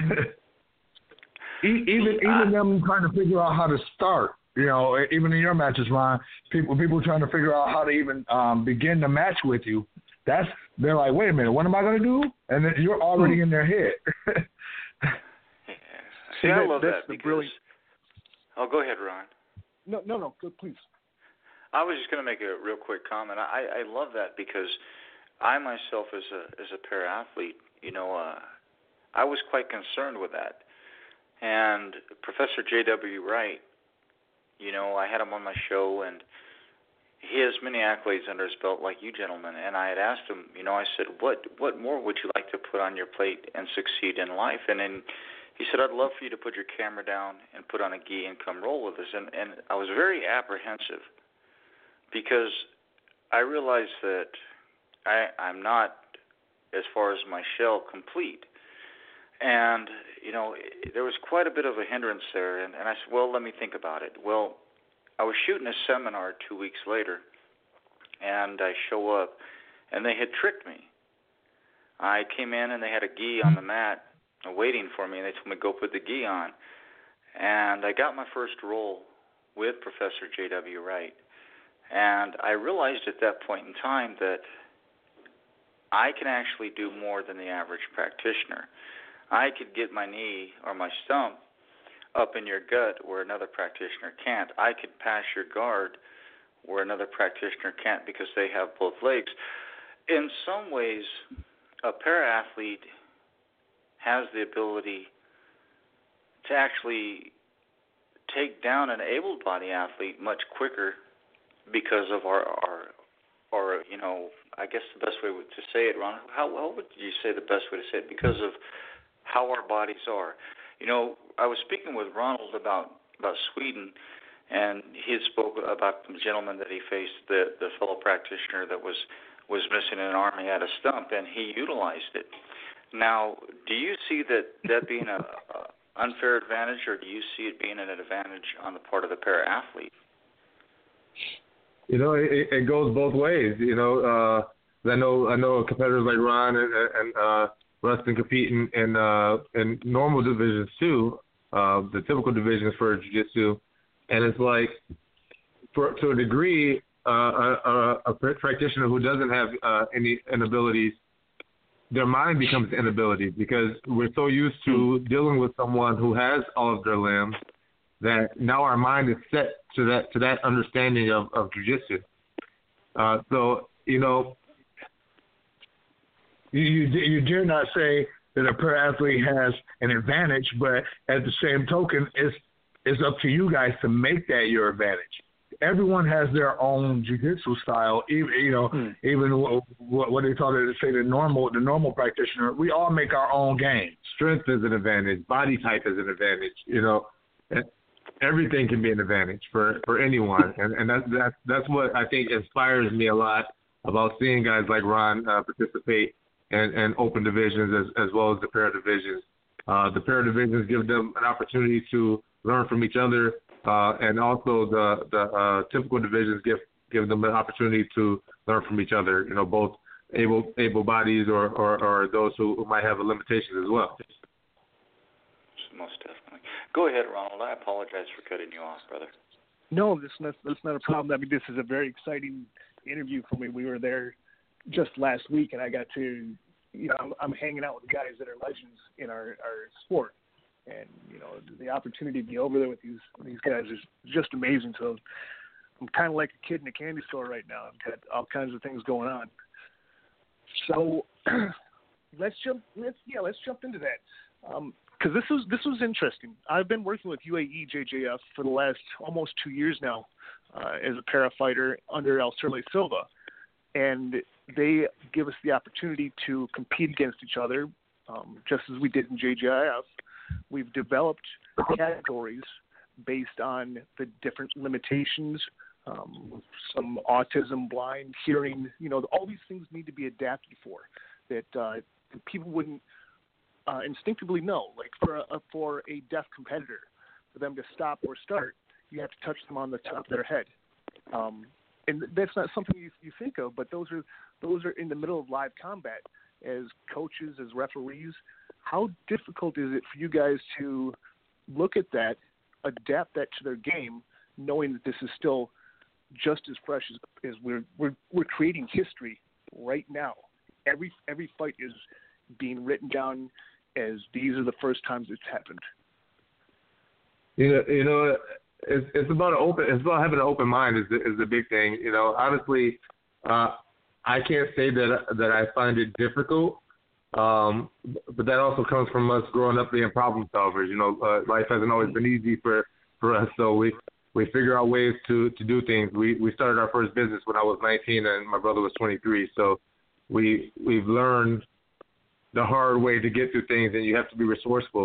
even even them trying to figure out how to start. You know, even in your matches, Ron, people people trying to figure out how to even um, begin the match with you. That's they're like, wait a minute, what am I going to do? And then you're already in their head. yeah. See, I love that because. Brilliant... Oh, go ahead, Ron. No, no, no, good, please. I was just going to make a real quick comment. I, I love that because I myself, as a as a para athlete, you know, uh, I was quite concerned with that. And Professor J W Wright, you know, I had him on my show, and he has many accolades under his belt like you gentlemen. And I had asked him, you know, I said, what what more would you like to put on your plate and succeed in life? And then he said, I'd love for you to put your camera down and put on a gi and come roll with us. And, and I was very apprehensive because I realized that I, I'm not, as far as my shell, complete. And, you know, there was quite a bit of a hindrance there. And, and I said, well, let me think about it. Well, I was shooting a seminar two weeks later, and I show up, and they had tricked me. I came in, and they had a gi on the mat waiting for me, and they told me to go put the gi on. And I got my first roll with Professor J W. Wright. And I realized at that point in time that I can actually do more than the average practitioner. I could get my knee or my stump up in your gut where another practitioner can't. I could pass your guard where another practitioner can't because they have both legs. In some ways, a para-athlete has the ability to actually take down an able-bodied athlete much quicker because of our, our, or you know, I guess the best way to say it, Ron, how, how would you say the best way to say it? Because of how our bodies are. You know, I was speaking with Ronald about, about Sweden, and he had spoke about the gentleman that he faced, the, the fellow practitioner that was, was missing an arm. He had a stump, and he utilized it. Now, do you see that, that being an unfair advantage, or do you see it being an advantage on the part of the para-athlete? You know, it, it goes both ways. You know, uh, I know I know competitors like Ron and, and uh, Rustin compete in in, uh, in normal divisions too, uh, the typical divisions for jiu-jitsu, and it's like, for to a degree, uh, a, a, a practitioner who doesn't have uh, any inabilities, their mind becomes an inability because we're so used to dealing with someone who has all of their limbs that now our mind is set to that to that understanding of, of jiu-jitsu. Uh, so, you know, you, you you dare not say that a para-athlete has an advantage, but at the same token, it's it's up to you guys to make that your advantage. Everyone has their own jiu-jitsu style. Even you know, hmm. even what, what they call it, say the normal the normal practitioner. We all make our own game. Strength is an advantage. Body type is an advantage. You know. Everything can be an advantage for, for anyone, and and that's that's that's what I think inspires me a lot about seeing guys like Ron uh, participate in, in open divisions as as well as the para divisions. Uh, the para divisions give them an opportunity to learn from each other, uh, and also the the uh, typical divisions give give them an opportunity to learn from each other. You know, both able able bodies or, or, or those who, who might have a limitation as well. Most definitely. Go ahead, Ronald. I apologize for cutting you off, brother. No, that's not, that's not a problem. I mean, this is a very exciting interview for me. We were there just last week, and I got to, you know, I'm, I'm hanging out with guys that are legends in our, our sport. And, you know, the opportunity to be over there with these these guys is just amazing. So I'm kind of like a kid in a candy store right now. I've got all kinds of things going on. So let's jump, let's, yeah, let's jump into that. Um, Because this was this was interesting. I've been working with U A E J J F for the last almost two years now uh, as a para fighter under Alcerle Silva, and they give us the opportunity to compete against each other, um, just as we did in J J I F. We've developed categories based on the different limitations, um, some autism, blind, hearing. You know, all these things need to be adapted for that uh, people wouldn't. Uh, instinctively know, like for a, for a deaf competitor, for them to stop or start, you have to touch them on the top of their head, um, and that's not something you, you think of. But those are those are in the middle of live combat. As coaches, as referees, how difficult is it for you guys to look at that, adapt that to their game, knowing that this is still just as fresh as, as we're we're we're creating history right now. Every every fight is being written down as these are the first times it's happened. You know, you know, it's it's about an open. It's about having an open mind is the, is the big thing. You know, honestly, uh, I can't say that that I find it difficult, um, but that also comes from us growing up being problem solvers. You know, uh, life hasn't always been easy for, for us, so we we figure out ways to, to do things. We we started our first business when I was nineteen and my brother was twenty-three, so we we've learned the hard way to get through things, and you have to be resourceful.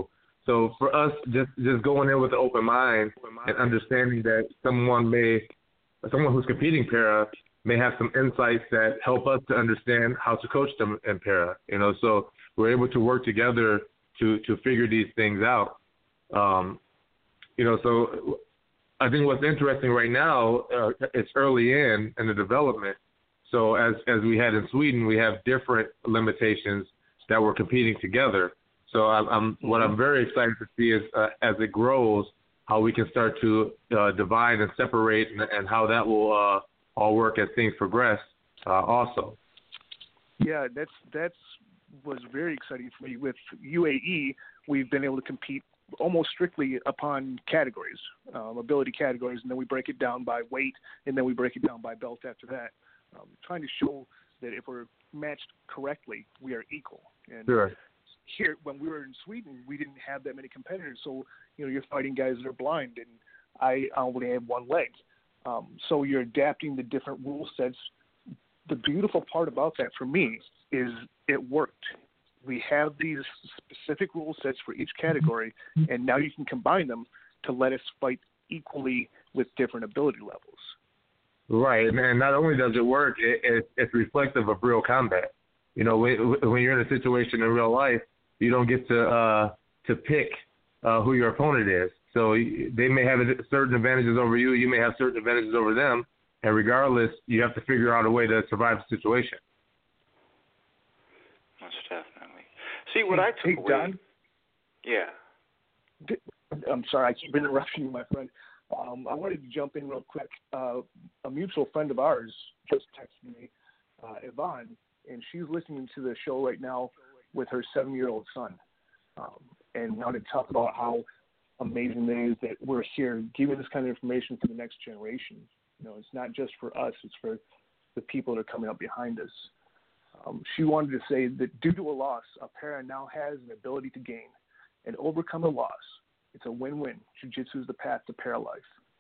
So for us, just just going in with an open mind and understanding that someone may, someone who's competing para may have some insights that help us to understand how to coach them in para. You know, so we're able to work together to to figure these things out. Um, you know, so I think what's interesting right now, uh, it's early in in the development. So as as we had in Sweden, we have different limitations that we're competing together. So I'm, I'm what I'm very excited to see is uh, as it grows, how we can start to uh, divide and separate, and, and how that will uh, all work as things progress. Uh, also. Yeah, that's that's was very exciting for me. With U A E, we've been able to compete almost strictly upon categories, um, ability categories, and then we break it down by weight, and then we break it down by belt after that, um, trying to show that if we're matched correctly, we are equal. And sure. Here, when we were in Sweden, we didn't have that many competitors. So, you know, you're fighting guys that are blind, and I only have one leg. Um, so you're adapting the different rule sets. The beautiful part about that for me is it worked. We have these specific rule sets for each category, and now you can combine them to let us fight equally with different ability levels. Right, and not only does it work, it, it, it's reflective of real combat. You know, when, when you're in a situation in real life, you don't get to uh, to pick uh, who your opponent is. So they may have certain advantages over you. You may have certain advantages over them. And regardless, you have to figure out a way to survive the situation. Most definitely. See, what hey, I took hey, away. Don, yeah. I'm sorry, I keep interrupting you, my friend. Um, I wanted to jump in real quick. Uh, a mutual friend of ours just texted me, uh, Yvonne, and she's listening to the show right now with her seven-year-old son. Um, and wanted to talk about how amazing it is that we're here giving this kind of information for the next generation. You know, it's not just for us, it's for the people that are coming up behind us. Um, she wanted to say that due to a loss, a para now has an ability to gain and overcome a loss. It's a win-win. Jiu-jitsu is the path to para life.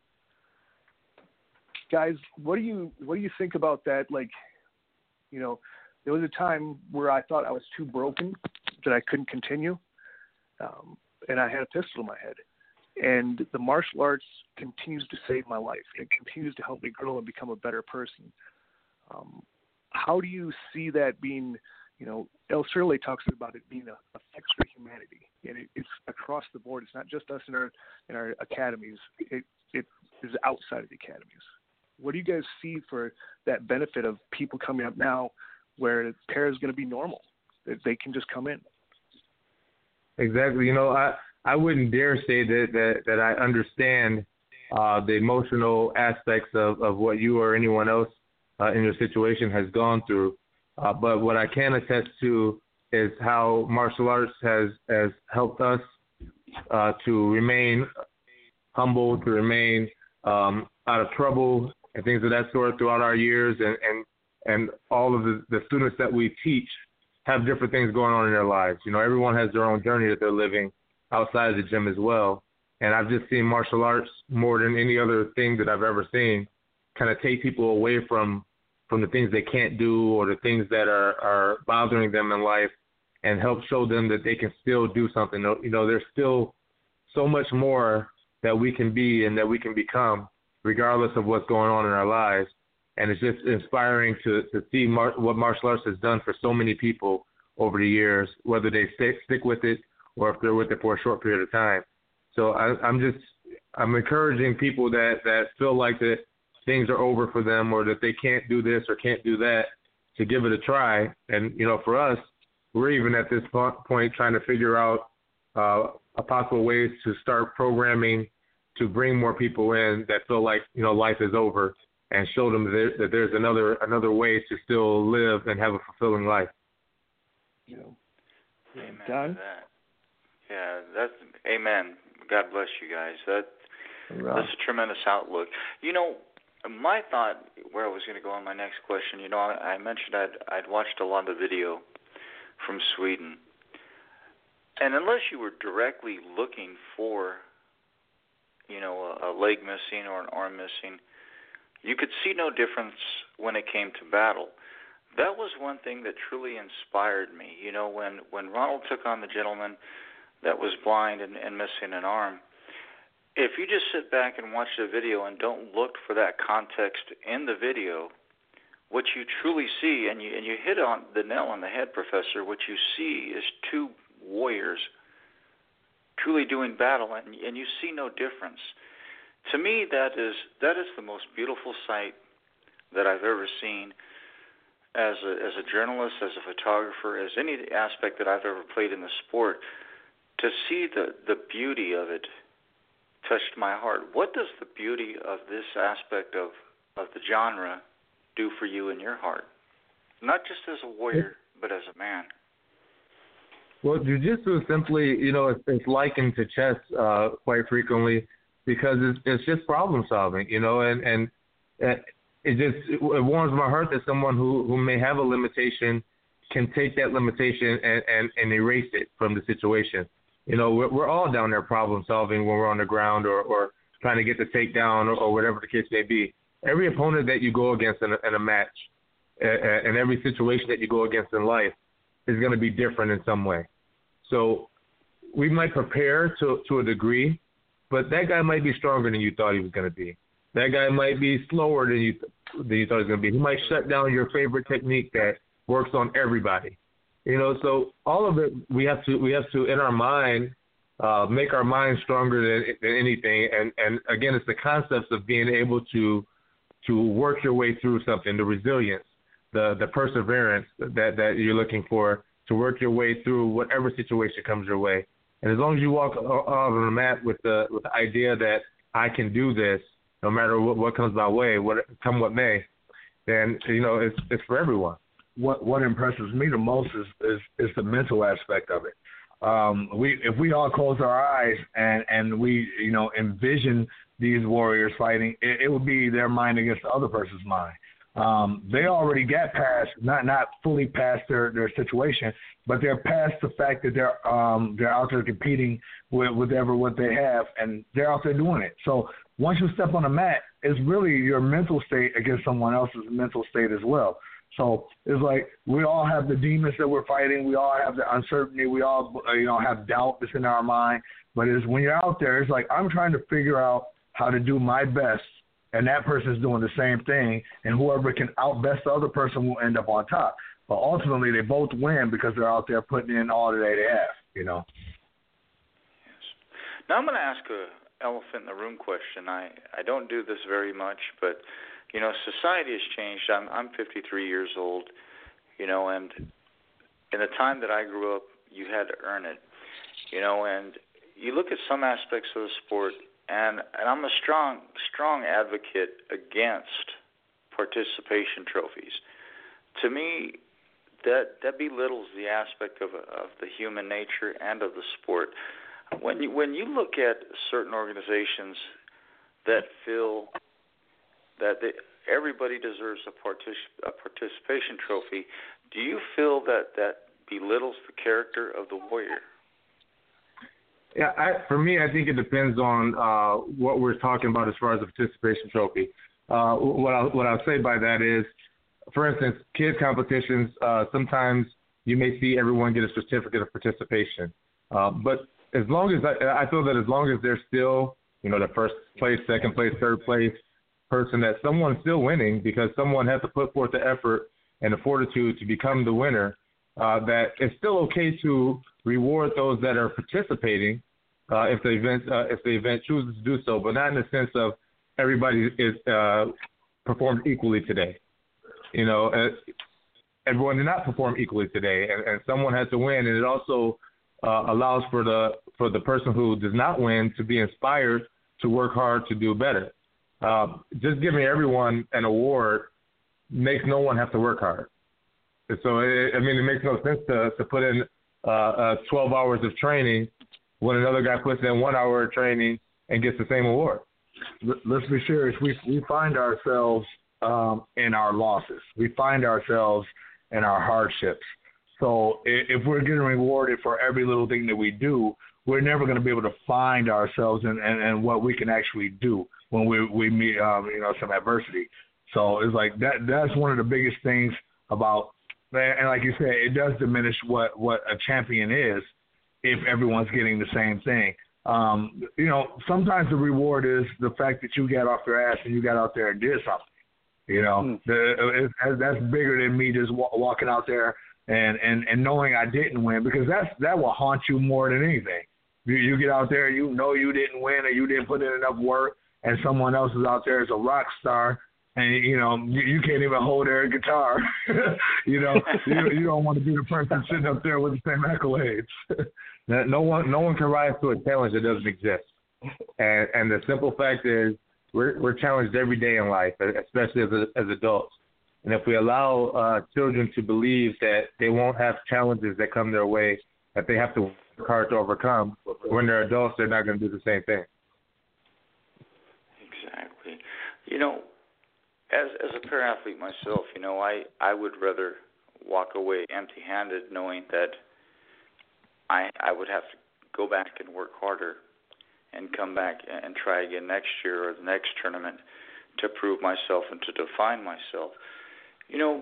Guys, what do you what do you think about that? Like, you know, there was a time where I thought I was too broken, that I couldn't continue, um, and I had a pistol in my head. And the martial arts continues to save my life. It continues to help me grow and become a better person. Um, how do you see that being, you know, El Cirle talks about it being a, a fix for humanity. And it, it's across the board. It's not just us in our in our academies. It, it is outside of the academies. What do you guys see for that benefit of people coming up now where para is going to be normal? That they can just come in? Exactly. You know, I, I wouldn't dare say that, that, that I understand uh, the emotional aspects of, of what you or anyone else uh, in your situation has gone through. Uh, but what I can attest to is how martial arts has, has helped us uh, to remain humble, to remain um, out of trouble and things of that sort throughout our years. And, and, and all of the, the students that we teach have different things going on in their lives. You know, everyone has their own journey that they're living outside of the gym as well. And I've just seen martial arts more than any other thing that I've ever seen kind of take people away from from the things they can't do or the things that are, are bothering them in life and help show them that they can still do something. You know, there's still so much more that we can be and that we can become regardless of what's going on in our lives. And it's just inspiring to, to see mar- what martial arts has done for so many people over the years, whether they stay, stick with it or if they're with it for a short period of time. So I, I'm just I'm encouraging people that, that feel like that things are over for them or that they can't do this or can't do that to give it a try. And, you know, for us, we're even at this point trying to figure out uh, a possible ways to start programming to bring more people in that feel like, you know, life is over and show them that, that there's another another way to still live and have a fulfilling life. You know, amen Don? to that. Yeah, that's amen. God bless you guys. That Right. That's a tremendous outlook. You know, my thought, where I was going to go on my next question, you know, I, I mentioned I'd, I'd watched a lot of video from Sweden. And unless you were directly looking for, you know, a, a leg missing or an arm missing, you could see no difference when it came to battle. That was one thing that truly inspired me. You know, when, when Ronald took on the gentleman that was blind and, and missing an arm. If you just sit back and watch the video and don't look for that context in the video, what you truly see, and you and you hit on the nail on the head, Professor, what you see is two warriors truly doing battle, and, and you see no difference. To me, that is that is the most beautiful sight that I've ever seen as a, as a journalist, as a photographer, as any aspect that I've ever played in the sport. To see the, the beauty of it touched my heart. What does the beauty of this aspect of, of the genre do for you in your heart? Not just as a warrior, but as a man. Well, jiu-jitsu is simply, you know, it's, it's likened to chess uh, quite frequently because it's, it's just problem solving, you know, and, and it just it warms my heart that someone who, who may have a limitation can take that limitation and, and, and erase it from the situation. You know, we're, we're all down there problem solving when we're on the ground or, or trying to get the takedown or, or whatever the case may be. Every opponent that you go against in a, in a match uh, and every situation that you go against in life is going to be different in some way. So we might prepare to, to a degree, but that guy might be stronger than you thought he was going to be. That guy might be slower than you, than you thought he was going to be. He might shut down your favorite technique that works on everybody. You know, so all of it, we have to, we have to, in our mind, uh, make our mind stronger than, than anything. And, and again, it's the concepts of being able to, to work your way through something, the resilience, the, the perseverance that, that you're looking for to work your way through whatever situation comes your way. And as long as you walk out on the mat with the, with the idea that I can do this, no matter what, what comes my way, what come what may, then, you know, it's, it's for everyone. What what impresses me the most is, is, is the mental aspect of it. Um, we if we all close our eyes and, and we you know envision these warriors fighting, it, it would be their mind against the other person's mind. Um, they already got past, not not fully past their, their situation, but they're past the fact that they're um, they're out there competing with whatever what they have, and they're out there doing it. So once you step on the mat, it's really your mental state against someone else's mental state as well. So it's like we all have the demons that we're fighting. We all have the uncertainty. We all, you know, have doubt that's in our mind. But it's when you're out there, it's like I'm trying to figure out how to do my best, and that person's doing the same thing. And whoever can outbest the other person will end up on top. But ultimately, they both win because they're out there putting in all that they have, you know. Yes. Now I'm going to ask a elephant in the room question. I, I don't do this very much, but you know, society has changed. I'm I'm fifty-three years old, you know, and in the time that I grew up, you had to earn it, you know, and you look at some aspects of the sport, and, and I'm a strong strong advocate against participation trophies. To me, that that belittles the aspect of of the human nature and of the sport. When you when you look at certain organizations that feel that they, everybody deserves a, partic- a participation trophy, do you feel that that belittles the character of the warrior? Yeah, I, for me, I think it depends on uh, what we're talking about as far as the participation trophy. Uh, what, I'll, what I'll say by that is, for instance, kids competitions, uh, sometimes you may see everyone get a certificate of participation. Uh, but as long as I, I feel that as long as they're still, you know, the first place, second place, third place, person, that someone's still winning because someone has to put forth the effort and the fortitude to become the winner, uh, that it's still okay to reward those that are participating uh, if the event uh, if the event chooses to do so, but not in the sense of everybody is uh, performed equally today. You know, uh, everyone did not perform equally today, and, and someone has to win, and it also uh, allows for the for the person who does not win to be inspired to work hard to do better. Uh, just giving everyone an award makes no one have to work hard. So, it, I mean, it makes no sense to, to put in uh, uh, twelve hours of training when another guy puts in one hour of training and gets the same award. Let's be serious. We we find ourselves um, in our losses. We find ourselves in our hardships. So if we're getting rewarded for every little thing that we do, we're never going to be able to find ourselves in, in, in what we can actually do when we we meet um, you know some adversity. So it's like that. That's one of the biggest things about, and like you said, it does diminish what, what a champion is if everyone's getting the same thing. Um, you know, sometimes the reward is the fact that you got off your ass and you got out there and did something. You know, mm. the, it, that's bigger than me just wa- walking out there and, and, and knowing I didn't win, because that's that will haunt you more than anything. You, you get out there, you know you didn't win or you didn't put in enough work, and someone else is out there as a rock star, and you know you, you can't even hold their guitar. you know, you, you don't want to be the person sitting up there with the same accolades. no one, no one can rise to a challenge that doesn't exist, and and the simple fact is, We're, we're challenged every day in life, especially as, a, as adults. And if we allow uh, children to believe that they won't have challenges that come their way, that they have to work hard to overcome, when they're adults, they're not going to do the same thing. Exactly. You know, as as a para-athlete myself, you know, I, I would rather walk away empty-handed knowing that I I would have to go back and work harder and come back and try again next year or the next tournament to prove myself and to define myself. You know,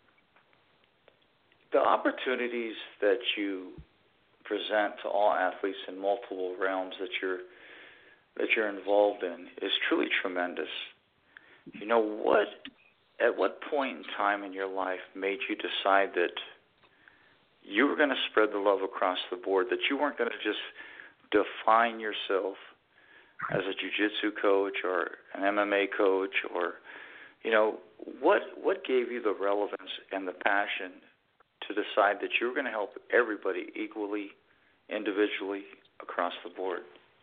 the opportunities that you present to all athletes in multiple realms that you're that you're involved in is truly tremendous. You know, what at what point in time in your life made you decide that you were going to spread the love across the board, that you weren't going to just define yourself as a jiu-jitsu coach or an M M A coach, or, you know, what what gave you the relevance and the passion to decide that you were going to help everybody equally, individually, across the board?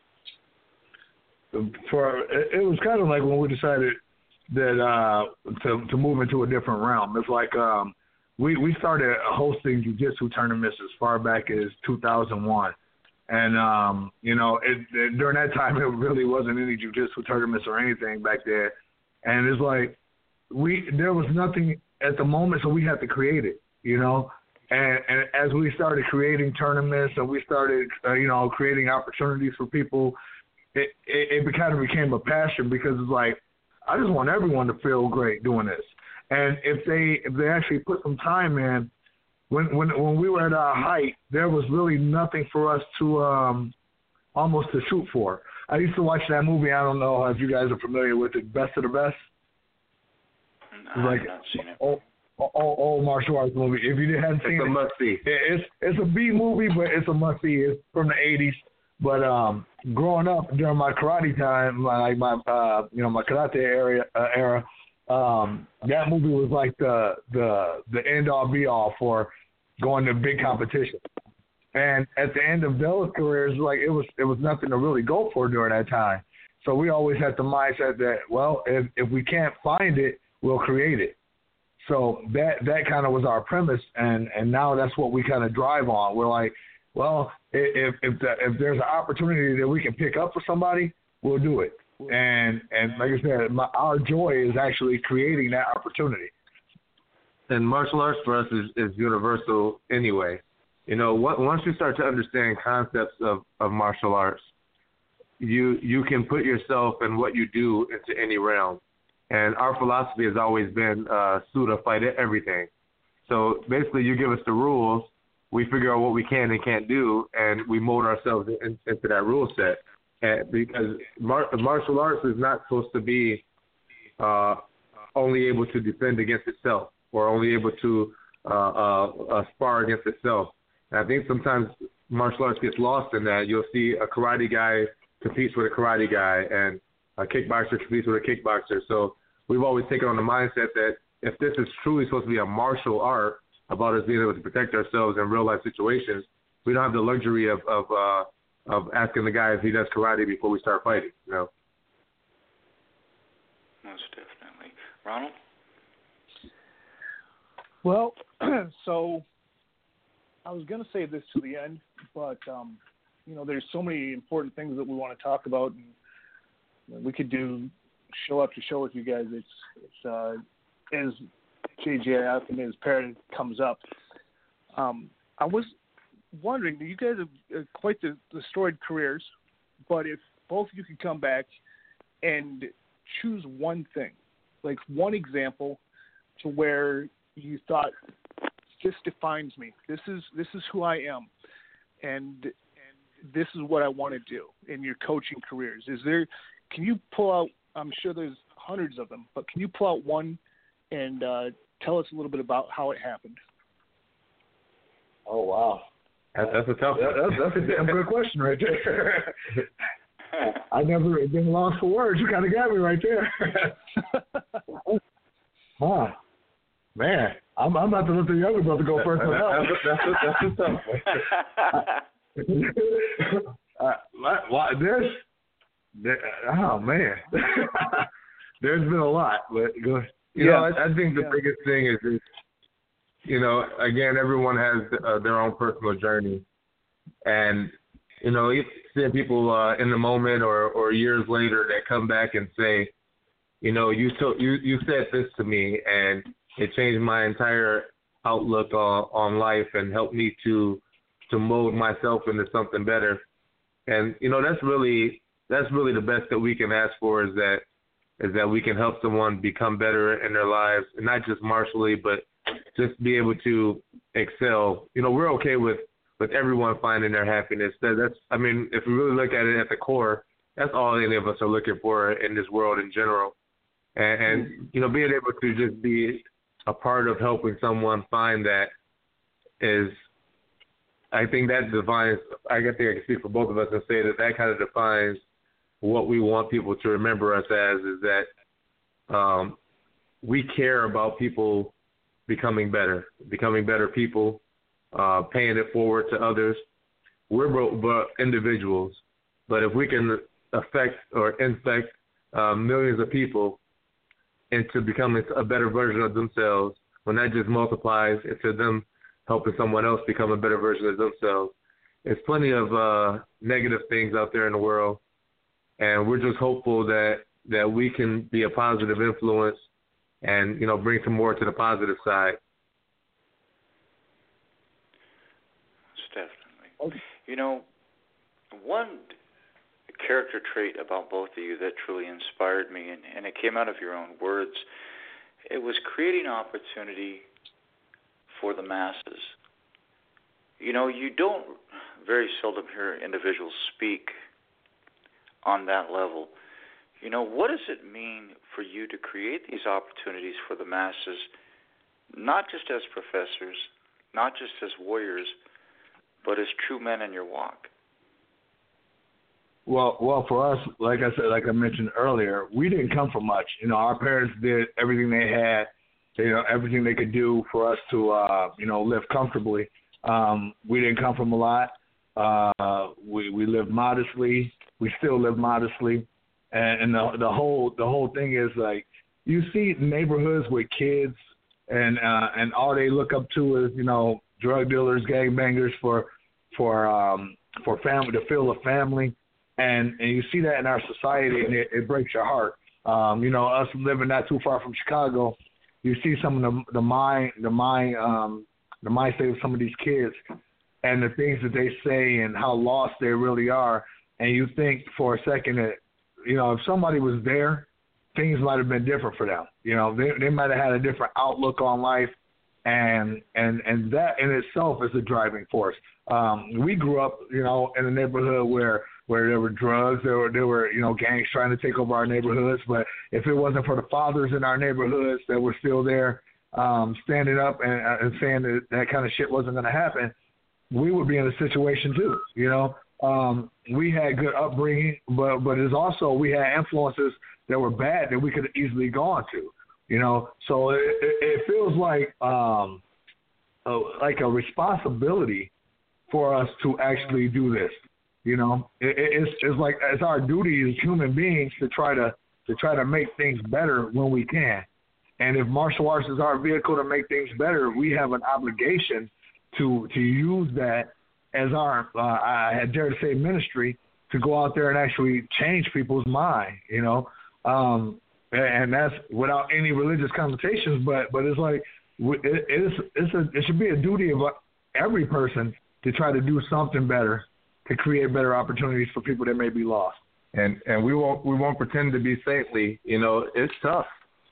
For it was kind of like when we decided that uh, to to move into a different realm. It's like um, we we started hosting jiu-jitsu tournaments as far back as two thousand one. And, um, you know, it, it, during that time, it really wasn't any jiu-jitsu tournaments or anything back there. And it's like we there was nothing at the moment, so we had to create it, you know. And, and as we started creating tournaments and we started, uh, you know, creating opportunities for people, it, it, it kind of became a passion, because it's like, I just want everyone to feel great doing this. And if they if they actually put some time in, When when when we were at our height, there was really nothing for us to um, almost to shoot for. I used to watch that movie. I don't know if you guys are familiar with it, Best of the Best. No, like, I've not seen it. Old, old, old martial arts movie. If you hadn't seen it's it, a must see. It's it's a B movie, but it's a must see. It's from the eighties. But um, growing up during my karate time, like my uh, you know my karate area uh, era. Um, that movie was like the the the end all be all for going to big competition. And at the end of those careers, like it was it was nothing to really go for during that time. So we always had the mindset that, well, if if we can't find it, we'll create it. So that that kind of was our premise, and, and now that's what we kind of drive on. We're like, well, if if the, if there's an opportunity that we can pick up for somebody, we'll do it. And and like I said, my, our joy is actually creating that opportunity. And martial arts for us is, is universal anyway. You know, what, once you start to understand concepts of, of martial arts, you you can put yourself and what you do into any realm. And our philosophy has always been uh, Suda, fight everything. So basically, you give us the rules, we figure out what we can and can't do, and we mold ourselves in, into that rule set. And because mar- martial arts is not supposed to be uh, only able to defend against itself or only able to uh, uh, uh, spar against itself. And I think sometimes martial arts gets lost in that. You'll see a karate guy competes with a karate guy, and a kickboxer competes with a kickboxer. So we've always taken on the mindset that if this is truly supposed to be a martial art about us being able to protect ourselves in real life situations, we don't have the luxury of of, uh, of asking the guy if he does karate before we start fighting. You know. Most definitely, Ronald. Well, so I was going to say this to the end, but um, you know, there's so many important things that we want to talk about, and we could do show after show with you guys. It's, it's uh, as J J I F and his parent comes up. Um, I was wondering, you guys have uh, quite the, the storied careers, but if both of you could come back and choose one thing, like one example to where you thought, this defines me. This is this is who I am. And this is what I want to do in your coaching careers? Is there, can you pull out, I'm sure there's hundreds of them, but can you pull out one and uh, tell us a little bit about how it happened? Oh, wow. That's, that's a tough that, that's, that's a damn good question right there. I never been lost for words. You kind of got me right there. Huh. Man, I'm, I'm about to let the younger brother go first. That's, that's, that's, that's a tough one. uh, why, there's, there, oh, man. There's been a lot. But go ahead. You yeah. know, I, I think the yeah. biggest thing is, is, you know, again, everyone has uh, their own personal journey. And, you know, seeing people uh, in the moment or, or years later that come back and say, you know, you, so, you you said this to me, and it changed my entire outlook on, on life and helped me to to mold myself into something better. And, you know, that's really that's really the best that we can ask for is that is that we can help someone become better in their lives, and not just martially, but just be able to excel. You know, we're okay with, with everyone finding their happiness. That, that's, I mean, if we really look at it at the core, that's all any of us are looking for in this world in general. And, and you know, being able to just be a part of helping someone find that is, I think that defines, I guess I can speak for both of us and say that that kind of defines what we want people to remember us as, is that um, we care about people becoming better, becoming better people, uh, paying it forward to others. We're both individuals, but if we can affect or infect uh, millions of people into becoming a better version of themselves, when that just multiplies into them helping someone else become a better version of themselves. There's plenty of uh, negative things out there in the world, and we're just hopeful that, that we can be a positive influence and, you know, bring some more to the positive side. Definitely. You know, one character trait about both of you that truly inspired me, and, and it came out of your own words, it was creating opportunity for the masses. You know, you don't very seldom hear individuals speak on that level. You know, what does it mean for you to create these opportunities for the masses, not just as professors, not just as warriors, but as true men in your walk? Well, well, for us, like I said, like I mentioned earlier, we didn't come from much. You know, our parents did everything they had, you know, everything they could do for us to, uh, you know, live comfortably. Um, we didn't come from a lot. Uh, we we lived modestly. We still live modestly. And, and the the whole the whole thing is like you see neighborhoods with kids and uh, and all they look up to is, you know, drug dealers, gangbangers for for um, for family to fill a family, and and you see that in our society and it, it breaks your heart. Um, you know, us living not too far from Chicago, you see some of the the mind the mind um, the mind state of some of these kids and the things that they say and how lost they really are, and you think for a second that, you know, if somebody was there, things might have been different for them. You know, they they might have had a different outlook on life, and and and that in itself is a driving force. Um, we grew up, you know, in a neighborhood where where there were drugs, there were there were you know gangs trying to take over our neighborhoods. But if it wasn't for the fathers in our neighborhoods that were still there, um, standing up and, and saying that that kind of shit wasn't going to happen, we would be in a situation too. You know. Um, we had good upbringing, but but it's also we had influences that were bad that we could have easily gone to, you know. So it, it, it feels like um, a, like a responsibility for us to actually do this, you know. It, it's it's like it's our duty as human beings to try to to try to make things better when we can. And if martial arts is our vehicle to make things better, we have an obligation to to use that as our, uh, I dare to say, ministry, to go out there and actually change people's mind, you know, um, and that's without any religious connotations. But but it's like it, it's it's a it should be a duty of every person to try to do something better to create better opportunities for people that may be lost. And and we won't we won't pretend to be saintly. You know, it's tough.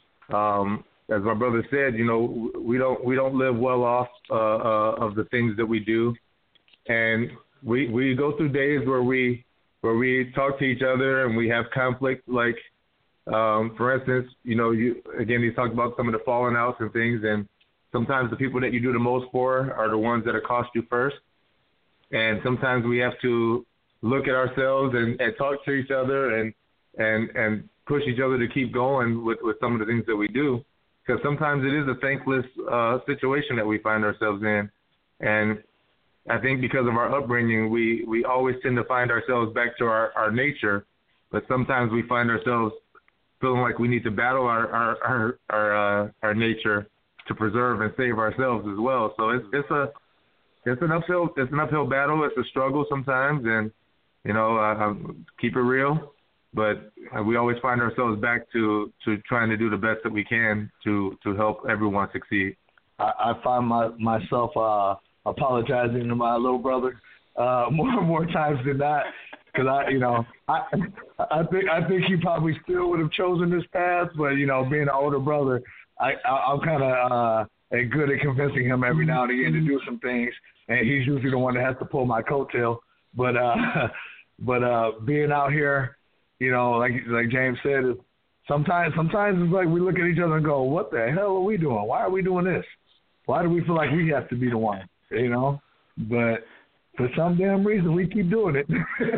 Um, as my brother said, you know, we don't we don't live well off uh, uh, of the things that we do. And we we go through days where we where we talk to each other and we have conflict. Like, um, for instance, you know, you again, you talked about some of the falling outs and things, and sometimes the people that you do the most for are the ones that cost you first. And sometimes we have to look at ourselves and, and talk to each other and and and push each other to keep going with, with some of the things that we do, because sometimes it is a thankless uh, situation that we find ourselves in. And I think because of our upbringing, we, we always tend to find ourselves back to our, our nature, but sometimes we find ourselves feeling like we need to battle our our our our, uh, our nature to preserve and save ourselves as well. So it's it's a it's an uphill it's an uphill battle. It's a struggle sometimes, and you know, uh, keep it real. But we always find ourselves back to, to trying to do the best that we can to, to help everyone succeed. I, I find my, myself uh, apologizing to my little brother uh, more and more times than not, because I, you know, I I think I think he probably still would have chosen this path, but you know, being an older brother, I, I I'm kind of uh, good at convincing him every now and again to do some things, and he's usually the one that has to pull my coattail. But uh, but uh, being out here. You know, like like James said, sometimes sometimes it's like we look at each other and go, what the hell are we doing? Why are we doing this? Why do we feel like we have to be the one? You know? But for some damn reason, we keep doing it.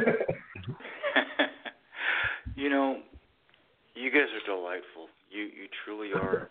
You know, you guys are delightful. You you truly are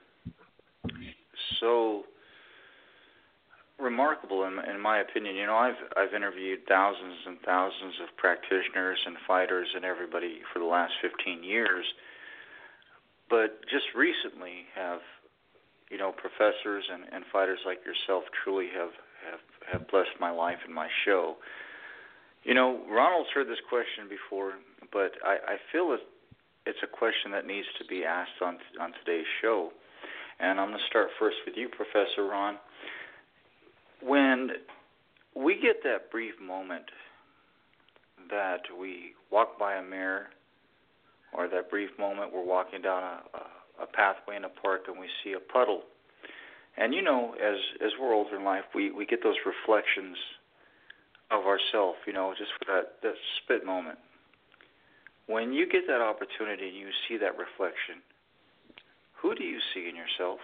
so remarkable in, in my opinion. You know, I've I've interviewed thousands and thousands of practitioners and fighters and everybody for the last fifteen years, but just recently have, you know, professors and, and fighters like yourself truly have, have, have blessed my life and my show. You know, Ronald's heard this question before, but I, I feel it, it's a question that needs to be asked on on today's show. And I'm going to start first with you, Professor Ron. When we get that brief moment that we walk by a mirror, or that brief moment we're walking down a, a, a pathway in a park and we see a puddle, and you know, as as we're older in life, we, we get those reflections of ourselves, you know, just for that, that split moment. When you get that opportunity and you see that reflection, who do you see in yourself?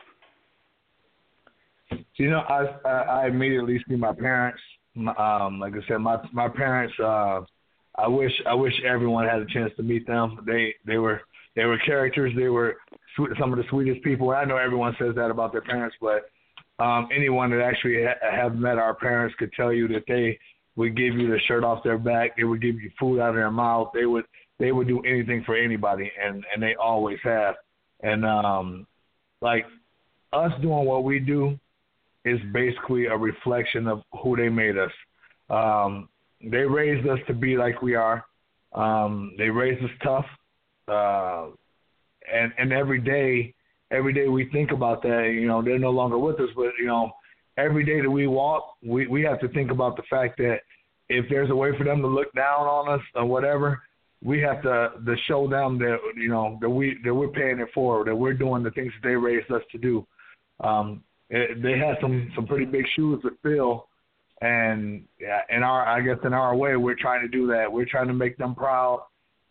You know, I I immediately see my parents. Um, like I said, my my parents. Uh, I wish I wish everyone had a chance to meet them. They they were they were characters. They were sweet, some of the sweetest people. I know everyone says that about their parents, but um, anyone that actually ha- have met our parents could tell you that they would give you the shirt off their back. They would give you food out of their mouth. They would they would do anything for anybody, and, and they always have. And um, like us doing what we do is basically a reflection of who they made us. Um, they raised us to be like we are. Um, they raised us tough. Uh, and, and every day, every day we think about that, you know, they're no longer with us, but, you know, every day that we walk, we, we have to think about the fact that if there's a way for them to look down on us or whatever, we have to, to show them that, you know, that, we, that we're paying it forward, that we're doing the things that they raised us to do. Um, It, they had some, some pretty big shoes to fill, and yeah, in our I guess in our way we're trying to do that. We're trying to make them proud.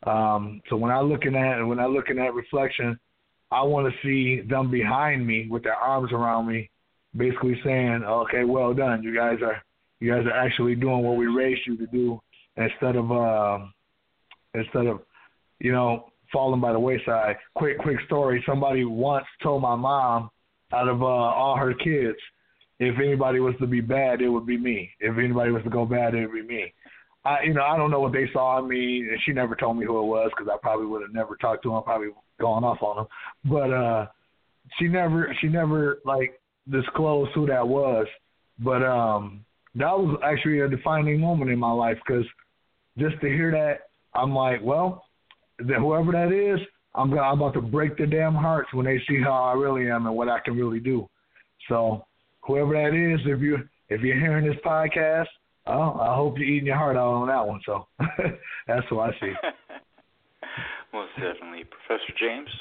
Um, so when I looking at when I look in that reflection, I want to see them behind me with their arms around me, basically saying, "Okay, well done. You guys are you guys are actually doing what we raised you to do, instead of uh, instead of you know falling by the wayside." Quick quick story. Somebody once told my mom, out of uh, all her kids, if anybody was to be bad, it would be me. If anybody was to go bad, it would be me. I, you know, I don't know what they saw in me, and she never told me who it was because I probably would have never talked to them, probably gone off on them. But uh, she never, she never like disclosed who that was. But um, that was actually a defining moment in my life, because just to hear that, I'm like, well, that whoever that is, I'm, I'm about to break their damn hearts when they see how I really am and what I can really do. So whoever that is, if you if you're hearing this podcast, oh, I hope you're eating your heart out on that one. So that's what I see. Most definitely, Professor James.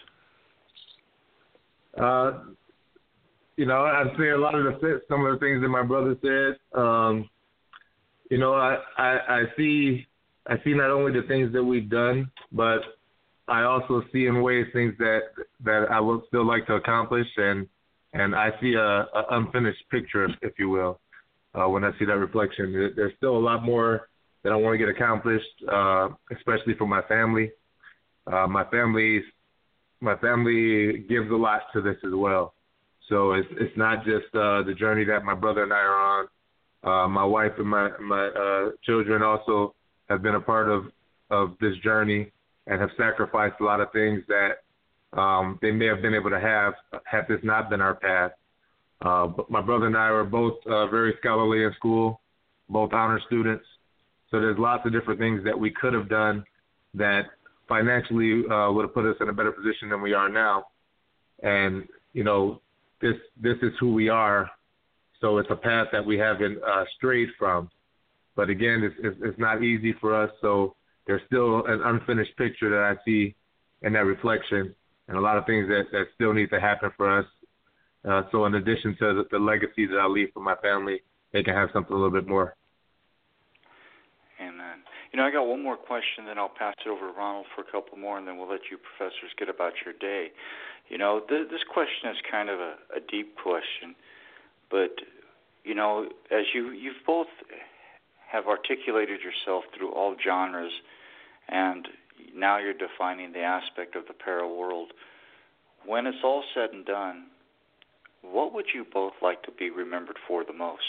Uh, you know, I'd say a lot of the some of the things that my brother said. Um, You know, I, I, I see I see not only the things that we've done, but I also see in ways things that that I would still like to accomplish, and and I see a, a unfinished picture, if, if you will, uh, when I see that reflection. There's still a lot more that I want to get accomplished, uh, especially for my family. Uh, my family's my family gives a lot to this as well. So it's it's not just uh, the journey that my brother and I are on. Uh, my wife and my my uh, children also have been a part of, of this journey and have sacrificed a lot of things that um, they may have been able to have had this not been our path. Uh, but my brother and I were both uh, very scholarly in school, both honor students. So there's lots of different things that we could have done that financially uh, would have put us in a better position than we are now. And, you know, this this is who we are. So it's a path that we haven't uh, strayed from. But again, it's, it's, it's not easy for us. So there's still an unfinished picture that I see in that reflection, and a lot of things that, that still need to happen for us. Uh, so in addition to the, the legacy that I leave for my family, they can have something a little bit more. Amen. You know, I got one more question, then I'll pass it over to Ronald for a couple more, and then we'll let you professors get about your day. You know, th- this question is kind of a, a deep question, but, you know, as you, you've both have articulated yourself through all genres, and now you're defining the aspect of the para world. When it's all said and done, what would you both like to be remembered for the most?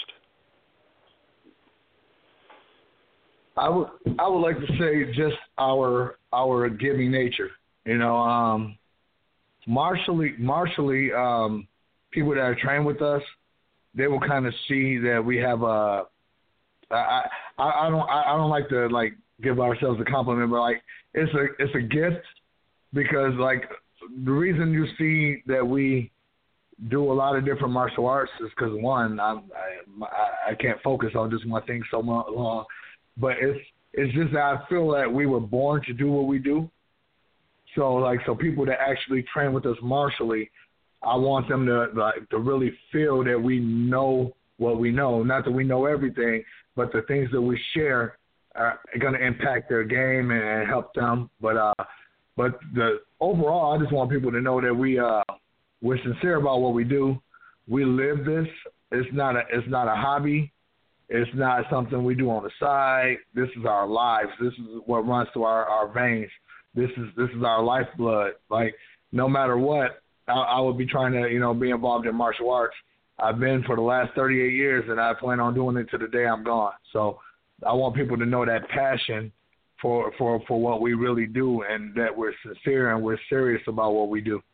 I would I would like to say just our our giving nature. You know, um, martially martially um, people that are trained with us, they will kind of see that we have a. I, I I don't I don't like to like give ourselves a compliment, but like it's a it's a gift, because like the reason you see that we do a lot of different martial arts is because one I'm, I I can't focus on just one thing so long, but it's it's just that I feel that we were born to do what we do. So like so people that actually train with us martially, I want them to like to really feel that we know what we know. Not that we know everything, but the things that we share are going to impact their game and help them. But uh, but the overall, I just want people to know that we uh, we're sincere about what we do. We live this. It's not a it's not a hobby. It's not something we do on the side. This is our lives. This is what runs through our, our veins. This is this is our lifeblood. Like no matter what, I, I would be trying to you know be involved in martial arts. I've been for the last thirty-eight years, and I plan on doing it to the day I'm gone. So I want people to know that passion for, for, for what we really do, and that we're sincere and we're serious about what we do.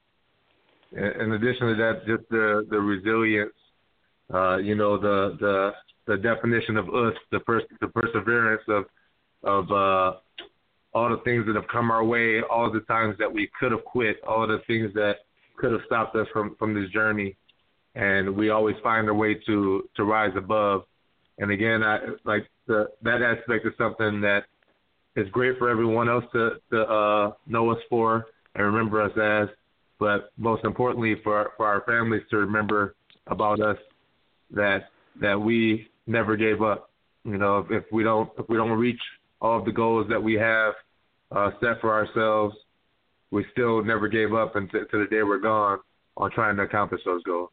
In addition to that, just the, the resilience, uh, you know, the, the the definition of us, the pers- the perseverance of of uh, all the things that have come our way, all the times that we could have quit, all the things that could have stopped us from, from this journey. And we always find a way to, to rise above. And again, I, like the, that aspect is something that is great for everyone else to, to uh, know us for and remember us as, but most importantly for, for our families to remember about us that that we never gave up. You know, if, if we don't if we don't reach all of the goals that we have uh, set for ourselves, we still never gave up until to the day we're gone on trying to accomplish those goals.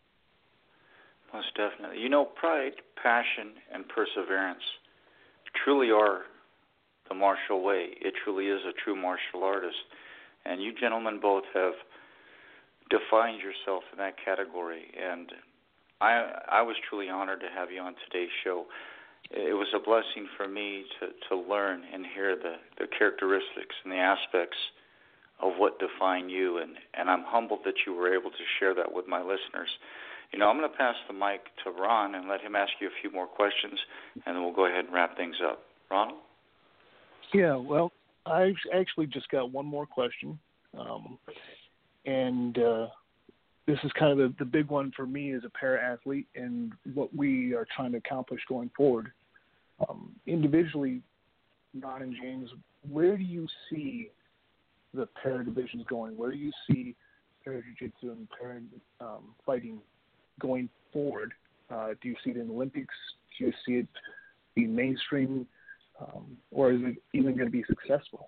Most definitely. You know, pride, passion, and perseverance truly are the martial way. It truly is a true martial artist. And you gentlemen both have defined yourself in that category. And I I was truly honored to have you on today's show. It was a blessing for me to, to learn and hear the, the characteristics and the aspects of what define you. And, and I'm humbled that you were able to share that with my listeners. You know, I'm going to pass the mic to Ron and let him ask you a few more questions, and then we'll go ahead and wrap things up. Ronald? Yeah, well, I actually just got one more question, um, and uh, this is kind of the, the big one for me as a para-athlete and what we are trying to accomplish going forward. Um, individually, Ron and James, where do you see the para divisions going? Where do you see para jiu-jitsu and para um, fighting going forward? Uh, do you see it in the Olympics? Do you see it be mainstream, um, or is it even going to be successful?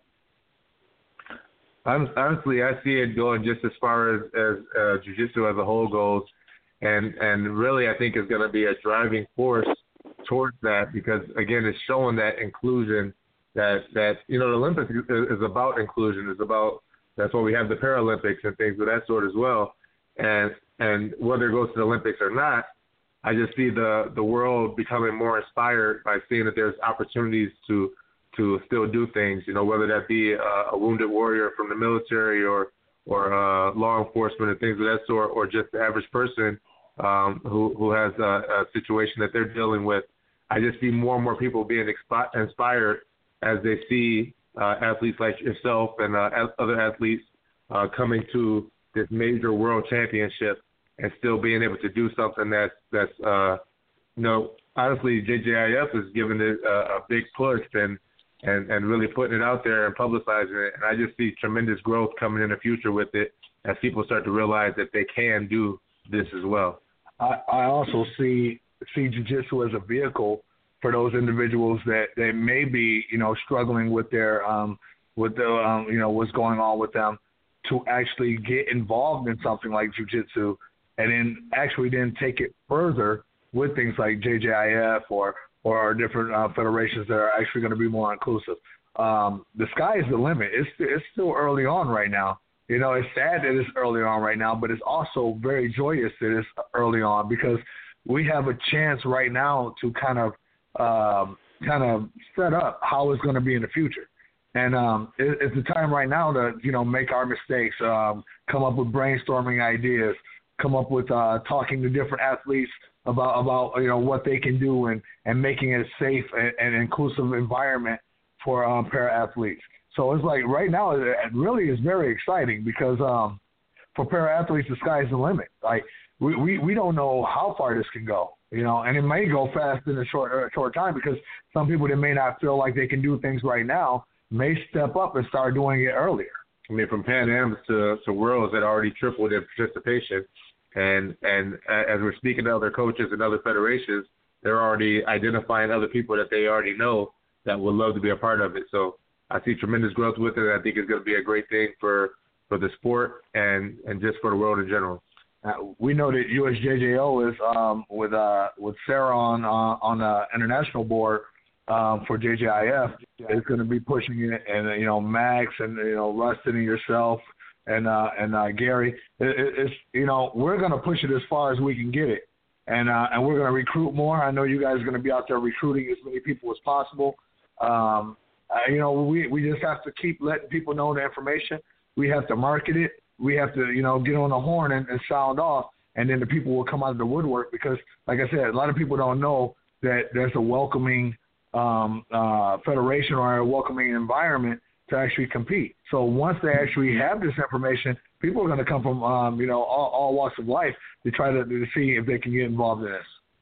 Honestly, I see it going just as far as, as uh, jiu-jitsu as a whole goes, and and really I think it's going to be a driving force towards that because, again, it's showing that inclusion that, that you know, the Olympics is about inclusion. It's about, that's why we have the Paralympics and things of that sort as well. And and whether it goes to the Olympics or not, I just see the, the world becoming more inspired by seeing that there's opportunities to to still do things, you know, whether that be a, a wounded warrior from the military or or uh, law enforcement and things of that sort, or just the average person um, who who has a, a situation that they're dealing with. I just see more and more people being expi- inspired as they see uh, athletes like yourself and uh, other athletes uh, coming to this major world championship and still being able to do something that's that's uh, you know, honestly, J J I F is giving it a, a big push and. And, and really putting it out there and publicizing it. And I just see tremendous growth coming in the future with it as people start to realize that they can do this as well. I, I also see see jiu-jitsu as a vehicle for those individuals that, that may be, you know, struggling with their um, with the um, you know, what's going on with them, to actually get involved in something like jiu-jitsu and then actually then take it further with things like J J I F or or our different uh, federations that are actually going to be more inclusive. Um, the sky is the limit. It's it's still early on right now. You know, it's sad that it's early on right now, but it's also very joyous that it's early on because we have a chance right now to kind of um, kind of set up how it's going to be in the future. And um, it, it's the time right now to, you know, make our mistakes, um, come up with brainstorming ideas, come up with uh, talking to different athletes about, about you know, what they can do and, and making it a safe and, and inclusive environment for um, para-athletes. So it's like right now it really is very exciting because um, for para-athletes, the sky is the limit. Like we, we, we don't know how far this can go, you know, and it may go fast in a short, uh, short time because some people that may not feel like they can do things right now may step up and start doing it earlier. I mean, from Pan Ams to, to Worlds that already tripled in participation. And and as we're speaking to other coaches and other federations, they're already identifying other people that they already know that would love to be a part of it. So I see tremendous growth with it. I think it's going to be a great thing for, for the sport and, and just for the world in general. Uh, we know that U S J J O is um, with uh, with Sarah on uh, on the international board um, for J J I F is going to be pushing it, and uh, you know Max and you know Rustin and yourself. And uh, and uh, Gary, it, it's you know we're gonna push it as far as we can get it, and uh, and we're gonna recruit more. I know you guys are gonna be out there recruiting as many people as possible. Um, uh, you know we we just have to keep letting people know the information. We have to market it. We have to you know get on the horn and, and sound off, and then the people will come out of the woodwork because, like I said, a lot of people don't know that there's a welcoming um, uh, federation or a welcoming environment to actually compete. So once they actually have this information, people are going to come from, um, you know, all, all walks of life to try to, to see if they can get involved in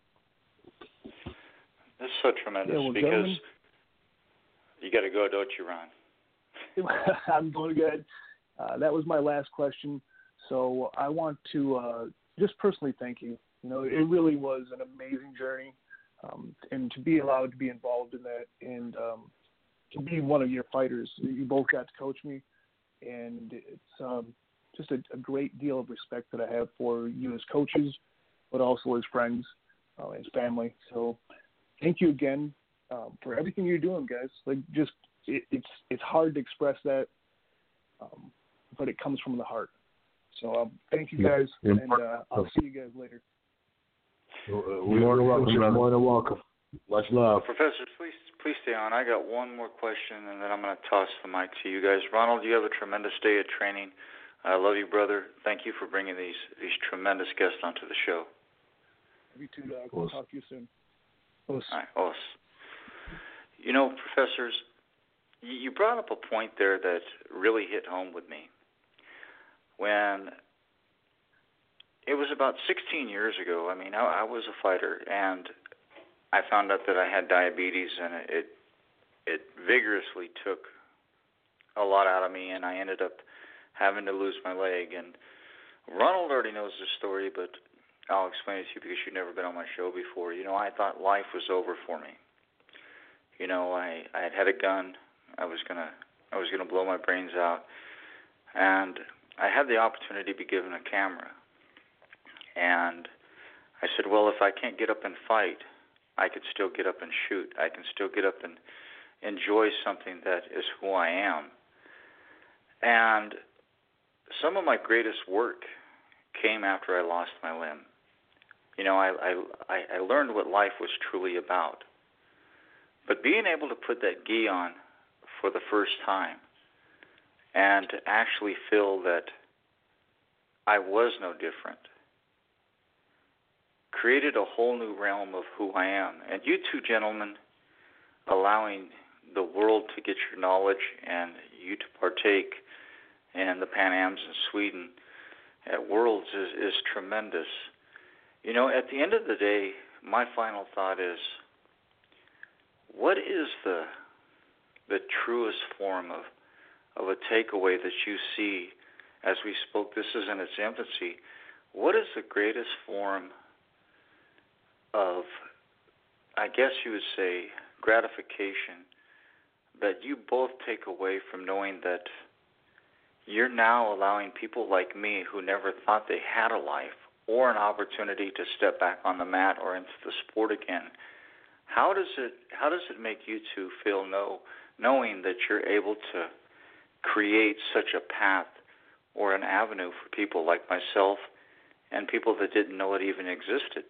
this. This is so tremendous yeah, well, because gentlemen, you got to go, don't you, Ron? I'm going good. Uh, that was my last question. So I want to uh, just personally thank you. You know, it really was an amazing journey, um, and to be allowed to be involved in that and um, to be one of your fighters. You both got to coach me, and it's um, just a, a great deal of respect that I have for you as coaches, but also as friends, uh, as family. So thank you again um, for everything you're doing, guys. Like just it, it's it's hard to express that, um, but it comes from the heart. So um, thank you guys, and uh, I'll see you guys later. We're more than welcome, brother. More than welcome. Much love. Professors, please please stay on. I got one more question, and then I'm going to toss the mic to you guys. Ronald, you have a tremendous day of training. I love you, brother. Thank you for bringing these these tremendous guests onto the show. You too, Doug. We'll talk to you soon. Os. All right, os. You know, professors, you brought up a point there that really hit home with me. When it was about sixteen years ago, I mean, I, I was a fighter, and I found out that I had diabetes, and it it vigorously took a lot out of me, and I ended up having to lose my leg. And Ronald already knows this story, but I'll explain it to you because you've never been on my show before. You know, I thought life was over for me. You know, I, I had had a gun. I was gonna I was gonna blow my brains out, and I had the opportunity to be given a camera. And I said, well, if I can't get up and fight, I could still get up and shoot. I can still get up and enjoy something that is who I am. And some of my greatest work came after I lost my limb. You know, I, I, I learned what life was truly about. But being able to put that gi on for the first time and to actually feel that I was no different created a whole new realm of who I am. And you two gentlemen allowing the world to get your knowledge and you to partake in the Pan Ams in Sweden at Worlds is, is tremendous. You know, at the end of the day, my final thought is, what is the the truest form of of a takeaway that you see as we spoke? This is in its infancy. What is the greatest form of, I guess you would say, gratification that you both take away from knowing that you're now allowing people like me who never thought they had a life or an opportunity to step back on the mat or into the sport again? How does it how does it make you two feel know, knowing that you're able to create such a path or an avenue for people like myself and people that didn't know it even existed?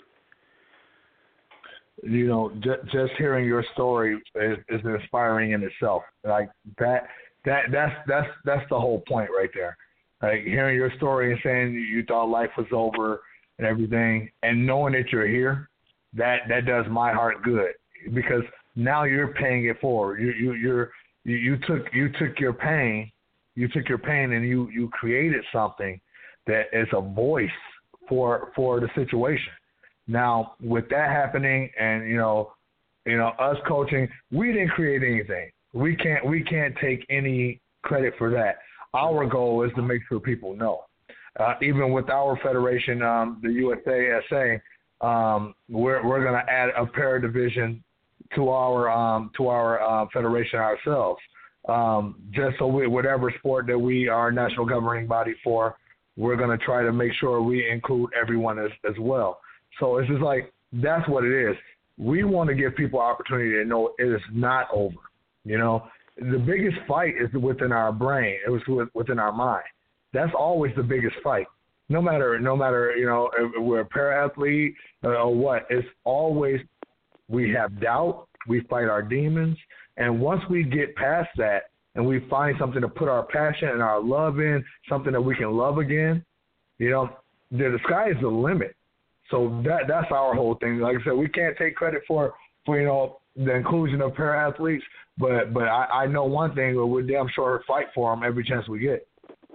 You know, just, just hearing your story is, is inspiring in itself. Like that, that that's that's that's the whole point right there. Like hearing your story and saying you thought life was over and everything, and knowing that you're here, that that does my heart good, because now you're paying it forward. You you you're, you you took you took your pain, you took your pain, and you you created something that is a voice for for the situation. Now, with that happening, and you know, you know, us coaching, we didn't create anything. We can't we can't take any credit for that. Our goal is to make sure people know. Uh, even with our federation, um, the U S A S A, um, we're we're going to add a para division to our um, to our uh, federation ourselves, um, just so we, whatever sport that we are national governing body for, we're going to try to make sure we include everyone as as well. So it's just like, that's what it is. We want to give people opportunity to know it is not over. You know, the biggest fight is within our brain. It was within our mind. That's always the biggest fight. No matter, no matter, you know, if we're a para-athlete or what, it's always we have doubt, we fight our demons, and once we get past that and we find something to put our passion and our love in, something that we can love again, you know, the, the sky is the limit. So that that's our whole thing. Like I said, we can't take credit for, for you know, the inclusion of para-athletes, but but I, I know one thing, we're damn sure fight for them every chance we get.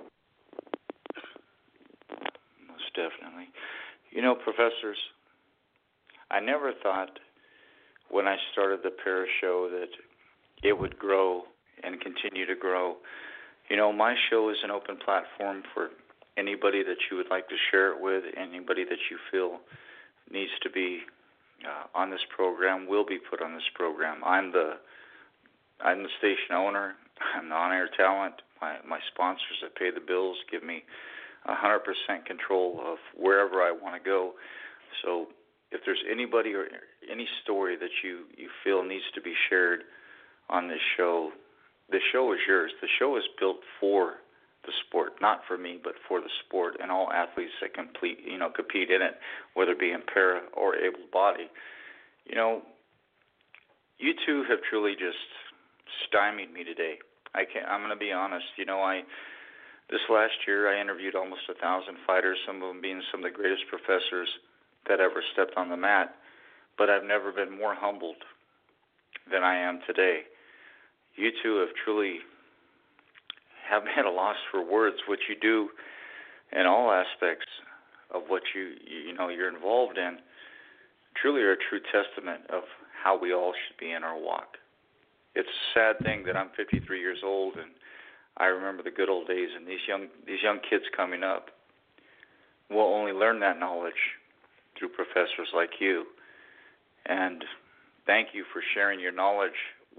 Most definitely. You know, professors, I never thought when I started the para show that it would grow and continue to grow. You know, my show is an open platform for anybody that you would like to share it with, anybody that you feel needs to be uh, on this program will be put on this program. I'm the I'm the station owner. I'm the on-air talent. My my sponsors that pay the bills give me one hundred percent control of wherever I want to go. So if there's anybody or any story that you, you feel needs to be shared on this show, the show is yours. The show is built for the sport, not for me, but for the sport and all athletes that complete, you know, compete in it, whether it be in para or able body. You know, you two have truly just stymied me today. I can't, I'm going to be honest. You know, I this last year I interviewed almost a thousand fighters, some of them being some of the greatest professors that ever stepped on the mat. But I've never been more humbled than I am today. You two have truly have been at a loss for words. What you do in all aspects of what you you know you're involved in truly are a true testament of how we all should be in our walk. It's a sad thing that I'm fifty-three years old and I remember the good old days, and these young these young kids coming up will only learn that knowledge through professors like you. And thank you for sharing your knowledge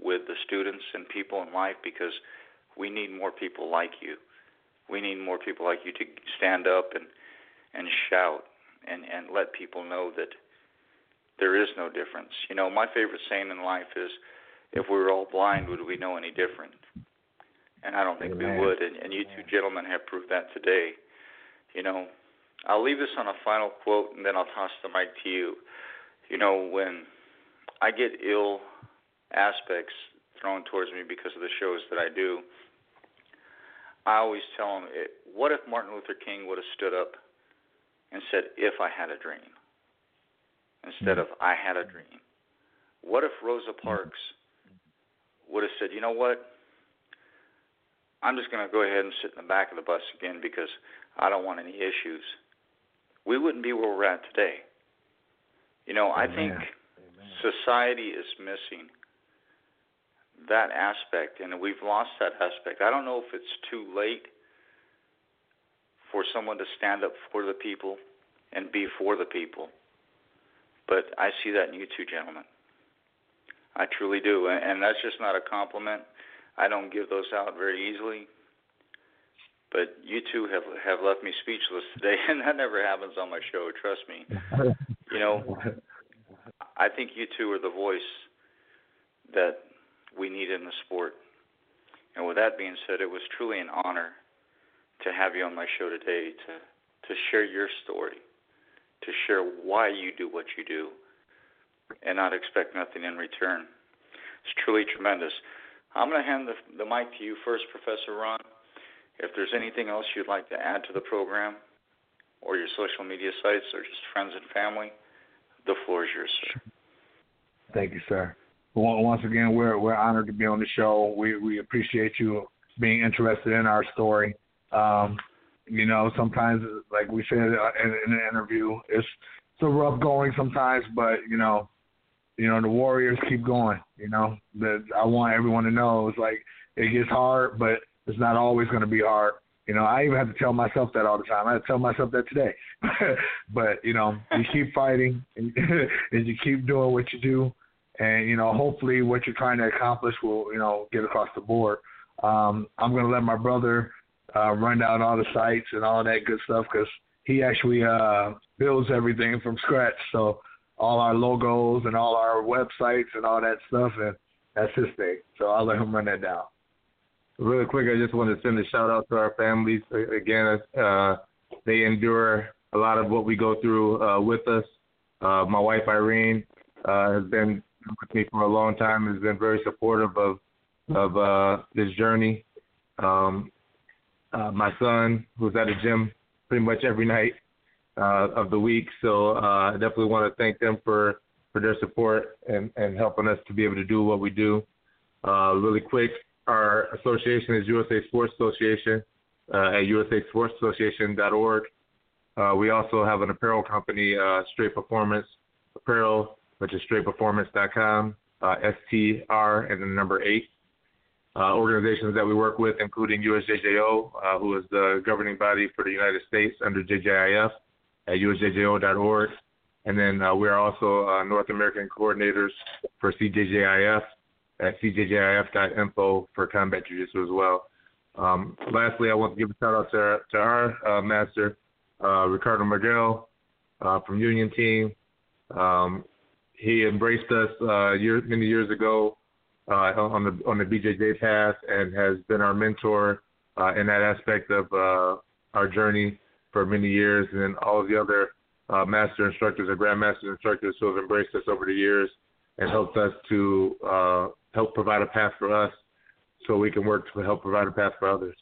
with the students and people in life, because we need more people like you. We need more people like you to stand up and, and shout and, and let people know that there is no difference. You know, my favorite saying in life is, if we were all blind, would we know any different? And I don't think Amen. we would, and, and you two gentlemen have proved that today. You know, I'll leave this on a final quote, and then I'll toss the mic to you. You know, when I get ill aspects thrown towards me because of the shows that I do, I always tell them, what if Martin Luther King would have stood up and said, if I had a dream, instead of I had a dream? What if Rosa Parks would have said, you know what, I'm just going to go ahead and sit in the back of the bus again because I don't want any issues? We wouldn't be where we're at today. You know, I think society is missing that aspect, and we've lost that aspect. I don't know if it's too late for someone to stand up for the people and be for the people, but I see that in you two gentlemen. I truly do, and that's just not a compliment. I don't give those out very easily, but you two have have left me speechless today, and that never happens on my show, trust me. You know, I think you two are the voice that we need in the sport. And with that being said, it was truly an honor to have you on my show today, to, to share your story, to share why you do what you do, and not expect nothing in return. It's truly tremendous. I'm going to hand the, the mic to you first, Professor Ron. If there's anything else you'd like to add to the program, or your social media sites, or just friends and family, the floor is yours, sir. Thank you, sir. Once again, we're we're honored to be on the show. We we appreciate you being interested in our story. Um, you know, sometimes, like we said in, in an interview, it's it's a rough going sometimes, but you know, you know the Warriors keep going. You know, that I want everyone to know it's like it gets hard, but it's not always going to be hard. You know, I even have to tell myself that all the time. I have to tell myself that today. But you know, you keep fighting and, and you keep doing what you do. And, you know, hopefully what you're trying to accomplish will, you know, get across the board. Um, I'm going to let my brother uh, run down all the sites and all that good stuff because he actually uh, builds everything from scratch. So all our logos and all our websites and all that stuff, and that's his thing. So I'll let him run that down. Really quick, I just want to send a shout-out to our families. Again, uh, they endure a lot of what we go through uh, with us. Uh, my wife, Irene, uh, has been with me for a long time, has been very supportive of of uh, this journey. Um, uh, my son, who's at the gym pretty much every night uh, of the week, so uh, I definitely want to thank them for, for their support and, and helping us to be able to do what we do. Uh, really quick, our association is U S A Sports Association uh, at U S A Sports Association dot org. Uh, we also have an apparel company, uh, Straight Performance Apparel, which is straight performance dot com, uh, S T R, and the number eight. Uh, organizations that we work with, including U S J J O, uh, who is the governing body for the United States under J J I F at U S J J O dot org. And then uh, we are also uh, North American coordinators for C J J I F at C J J I F dot info for combat jiu-jitsu as well. Um, lastly, I want to give a shout out to our, to our uh, master, uh, Ricardo Miguel uh, from Union Team. Um, He embraced us uh, year, many years ago uh, on the on the B J J path and has been our mentor uh, in that aspect of uh, our journey for many years. And then all of the other uh, master instructors or grandmaster instructors who have embraced us over the years and helped us to uh, help provide a path for us so we can work to help provide a path for others.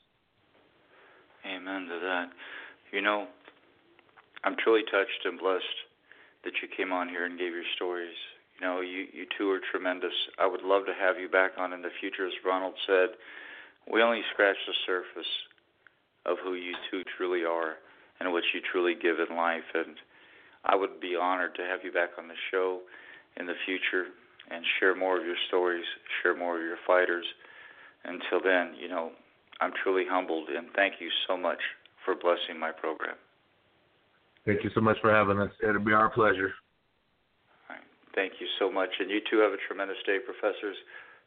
Amen to that. You know, I'm truly touched and blessed that you came on here and gave your stories. You know, you, you two are tremendous. I would love to have you back on in the future. As Ronald said, we only scratched the surface of who you two truly are and what you truly give in life. And I would be honored to have you back on the show in the future and share more of your stories, share more of your fighters. Until then, you know, I'm truly humbled, and thank you so much for blessing my program. Thank you so much for having us. It'll be our pleasure. All right. Thank you so much. And you two have a tremendous day, professors.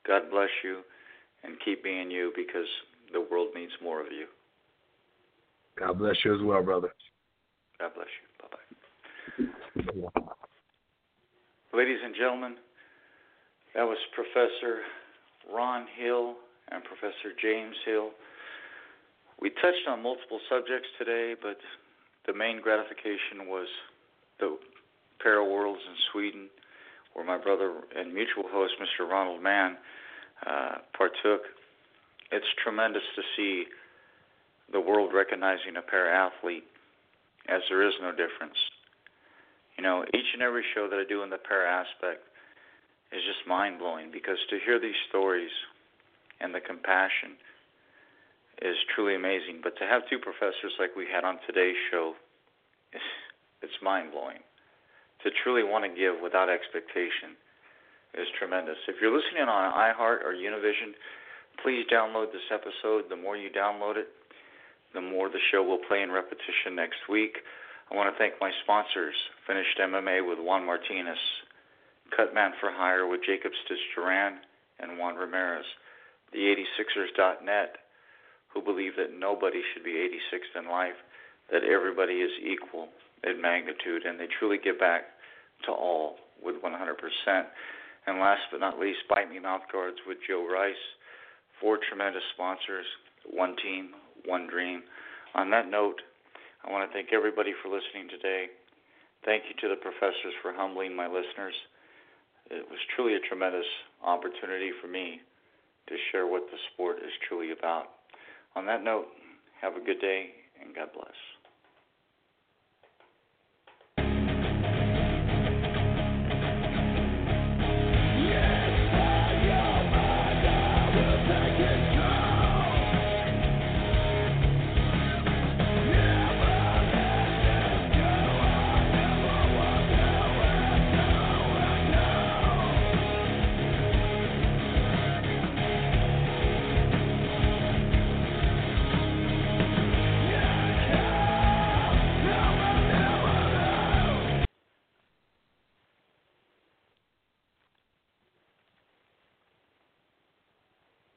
God bless you, and keep being you because the world needs more of you. God bless you as well, brother. God bless you. Bye-bye. Ladies and gentlemen, that was Professor Ron Hill and Professor James Hill. We touched on multiple subjects today, but the main gratification was the Para Worlds in Sweden, where my brother and mutual host, Mister Ronald Mann, uh, partook. It's tremendous to see the world recognizing a para-athlete, as there is no difference. You know, each and every show that I do in the para aspect is just mind-blowing, because to hear these stories and the compassion is truly amazing. But to have two professors like we had on today's show, it's, it's mind-blowing. To truly want to give without expectation is tremendous. If you're listening on iHeart or Univision, please download this episode. The more you download it, the more the show will play in repetition next week. I want to thank my sponsors, Finished M M A with Juan Martinez, Cutman for Hire with Jacob Stitch-Duran and Juan Ramirez, the eighty-sixers dot net, who believe that nobody should be eighty-sixth in life, that everybody is equal in magnitude, and they truly give back to all with one hundred percent. And last but not least, Bite Me Mouth Guards with Joe Rice. Four tremendous sponsors, one team, one dream. On that note, I want to thank everybody for listening today. Thank you to the professors for humbling my listeners. It was truly a tremendous opportunity for me to share what the sport is truly about. On that note, have a good day and God bless.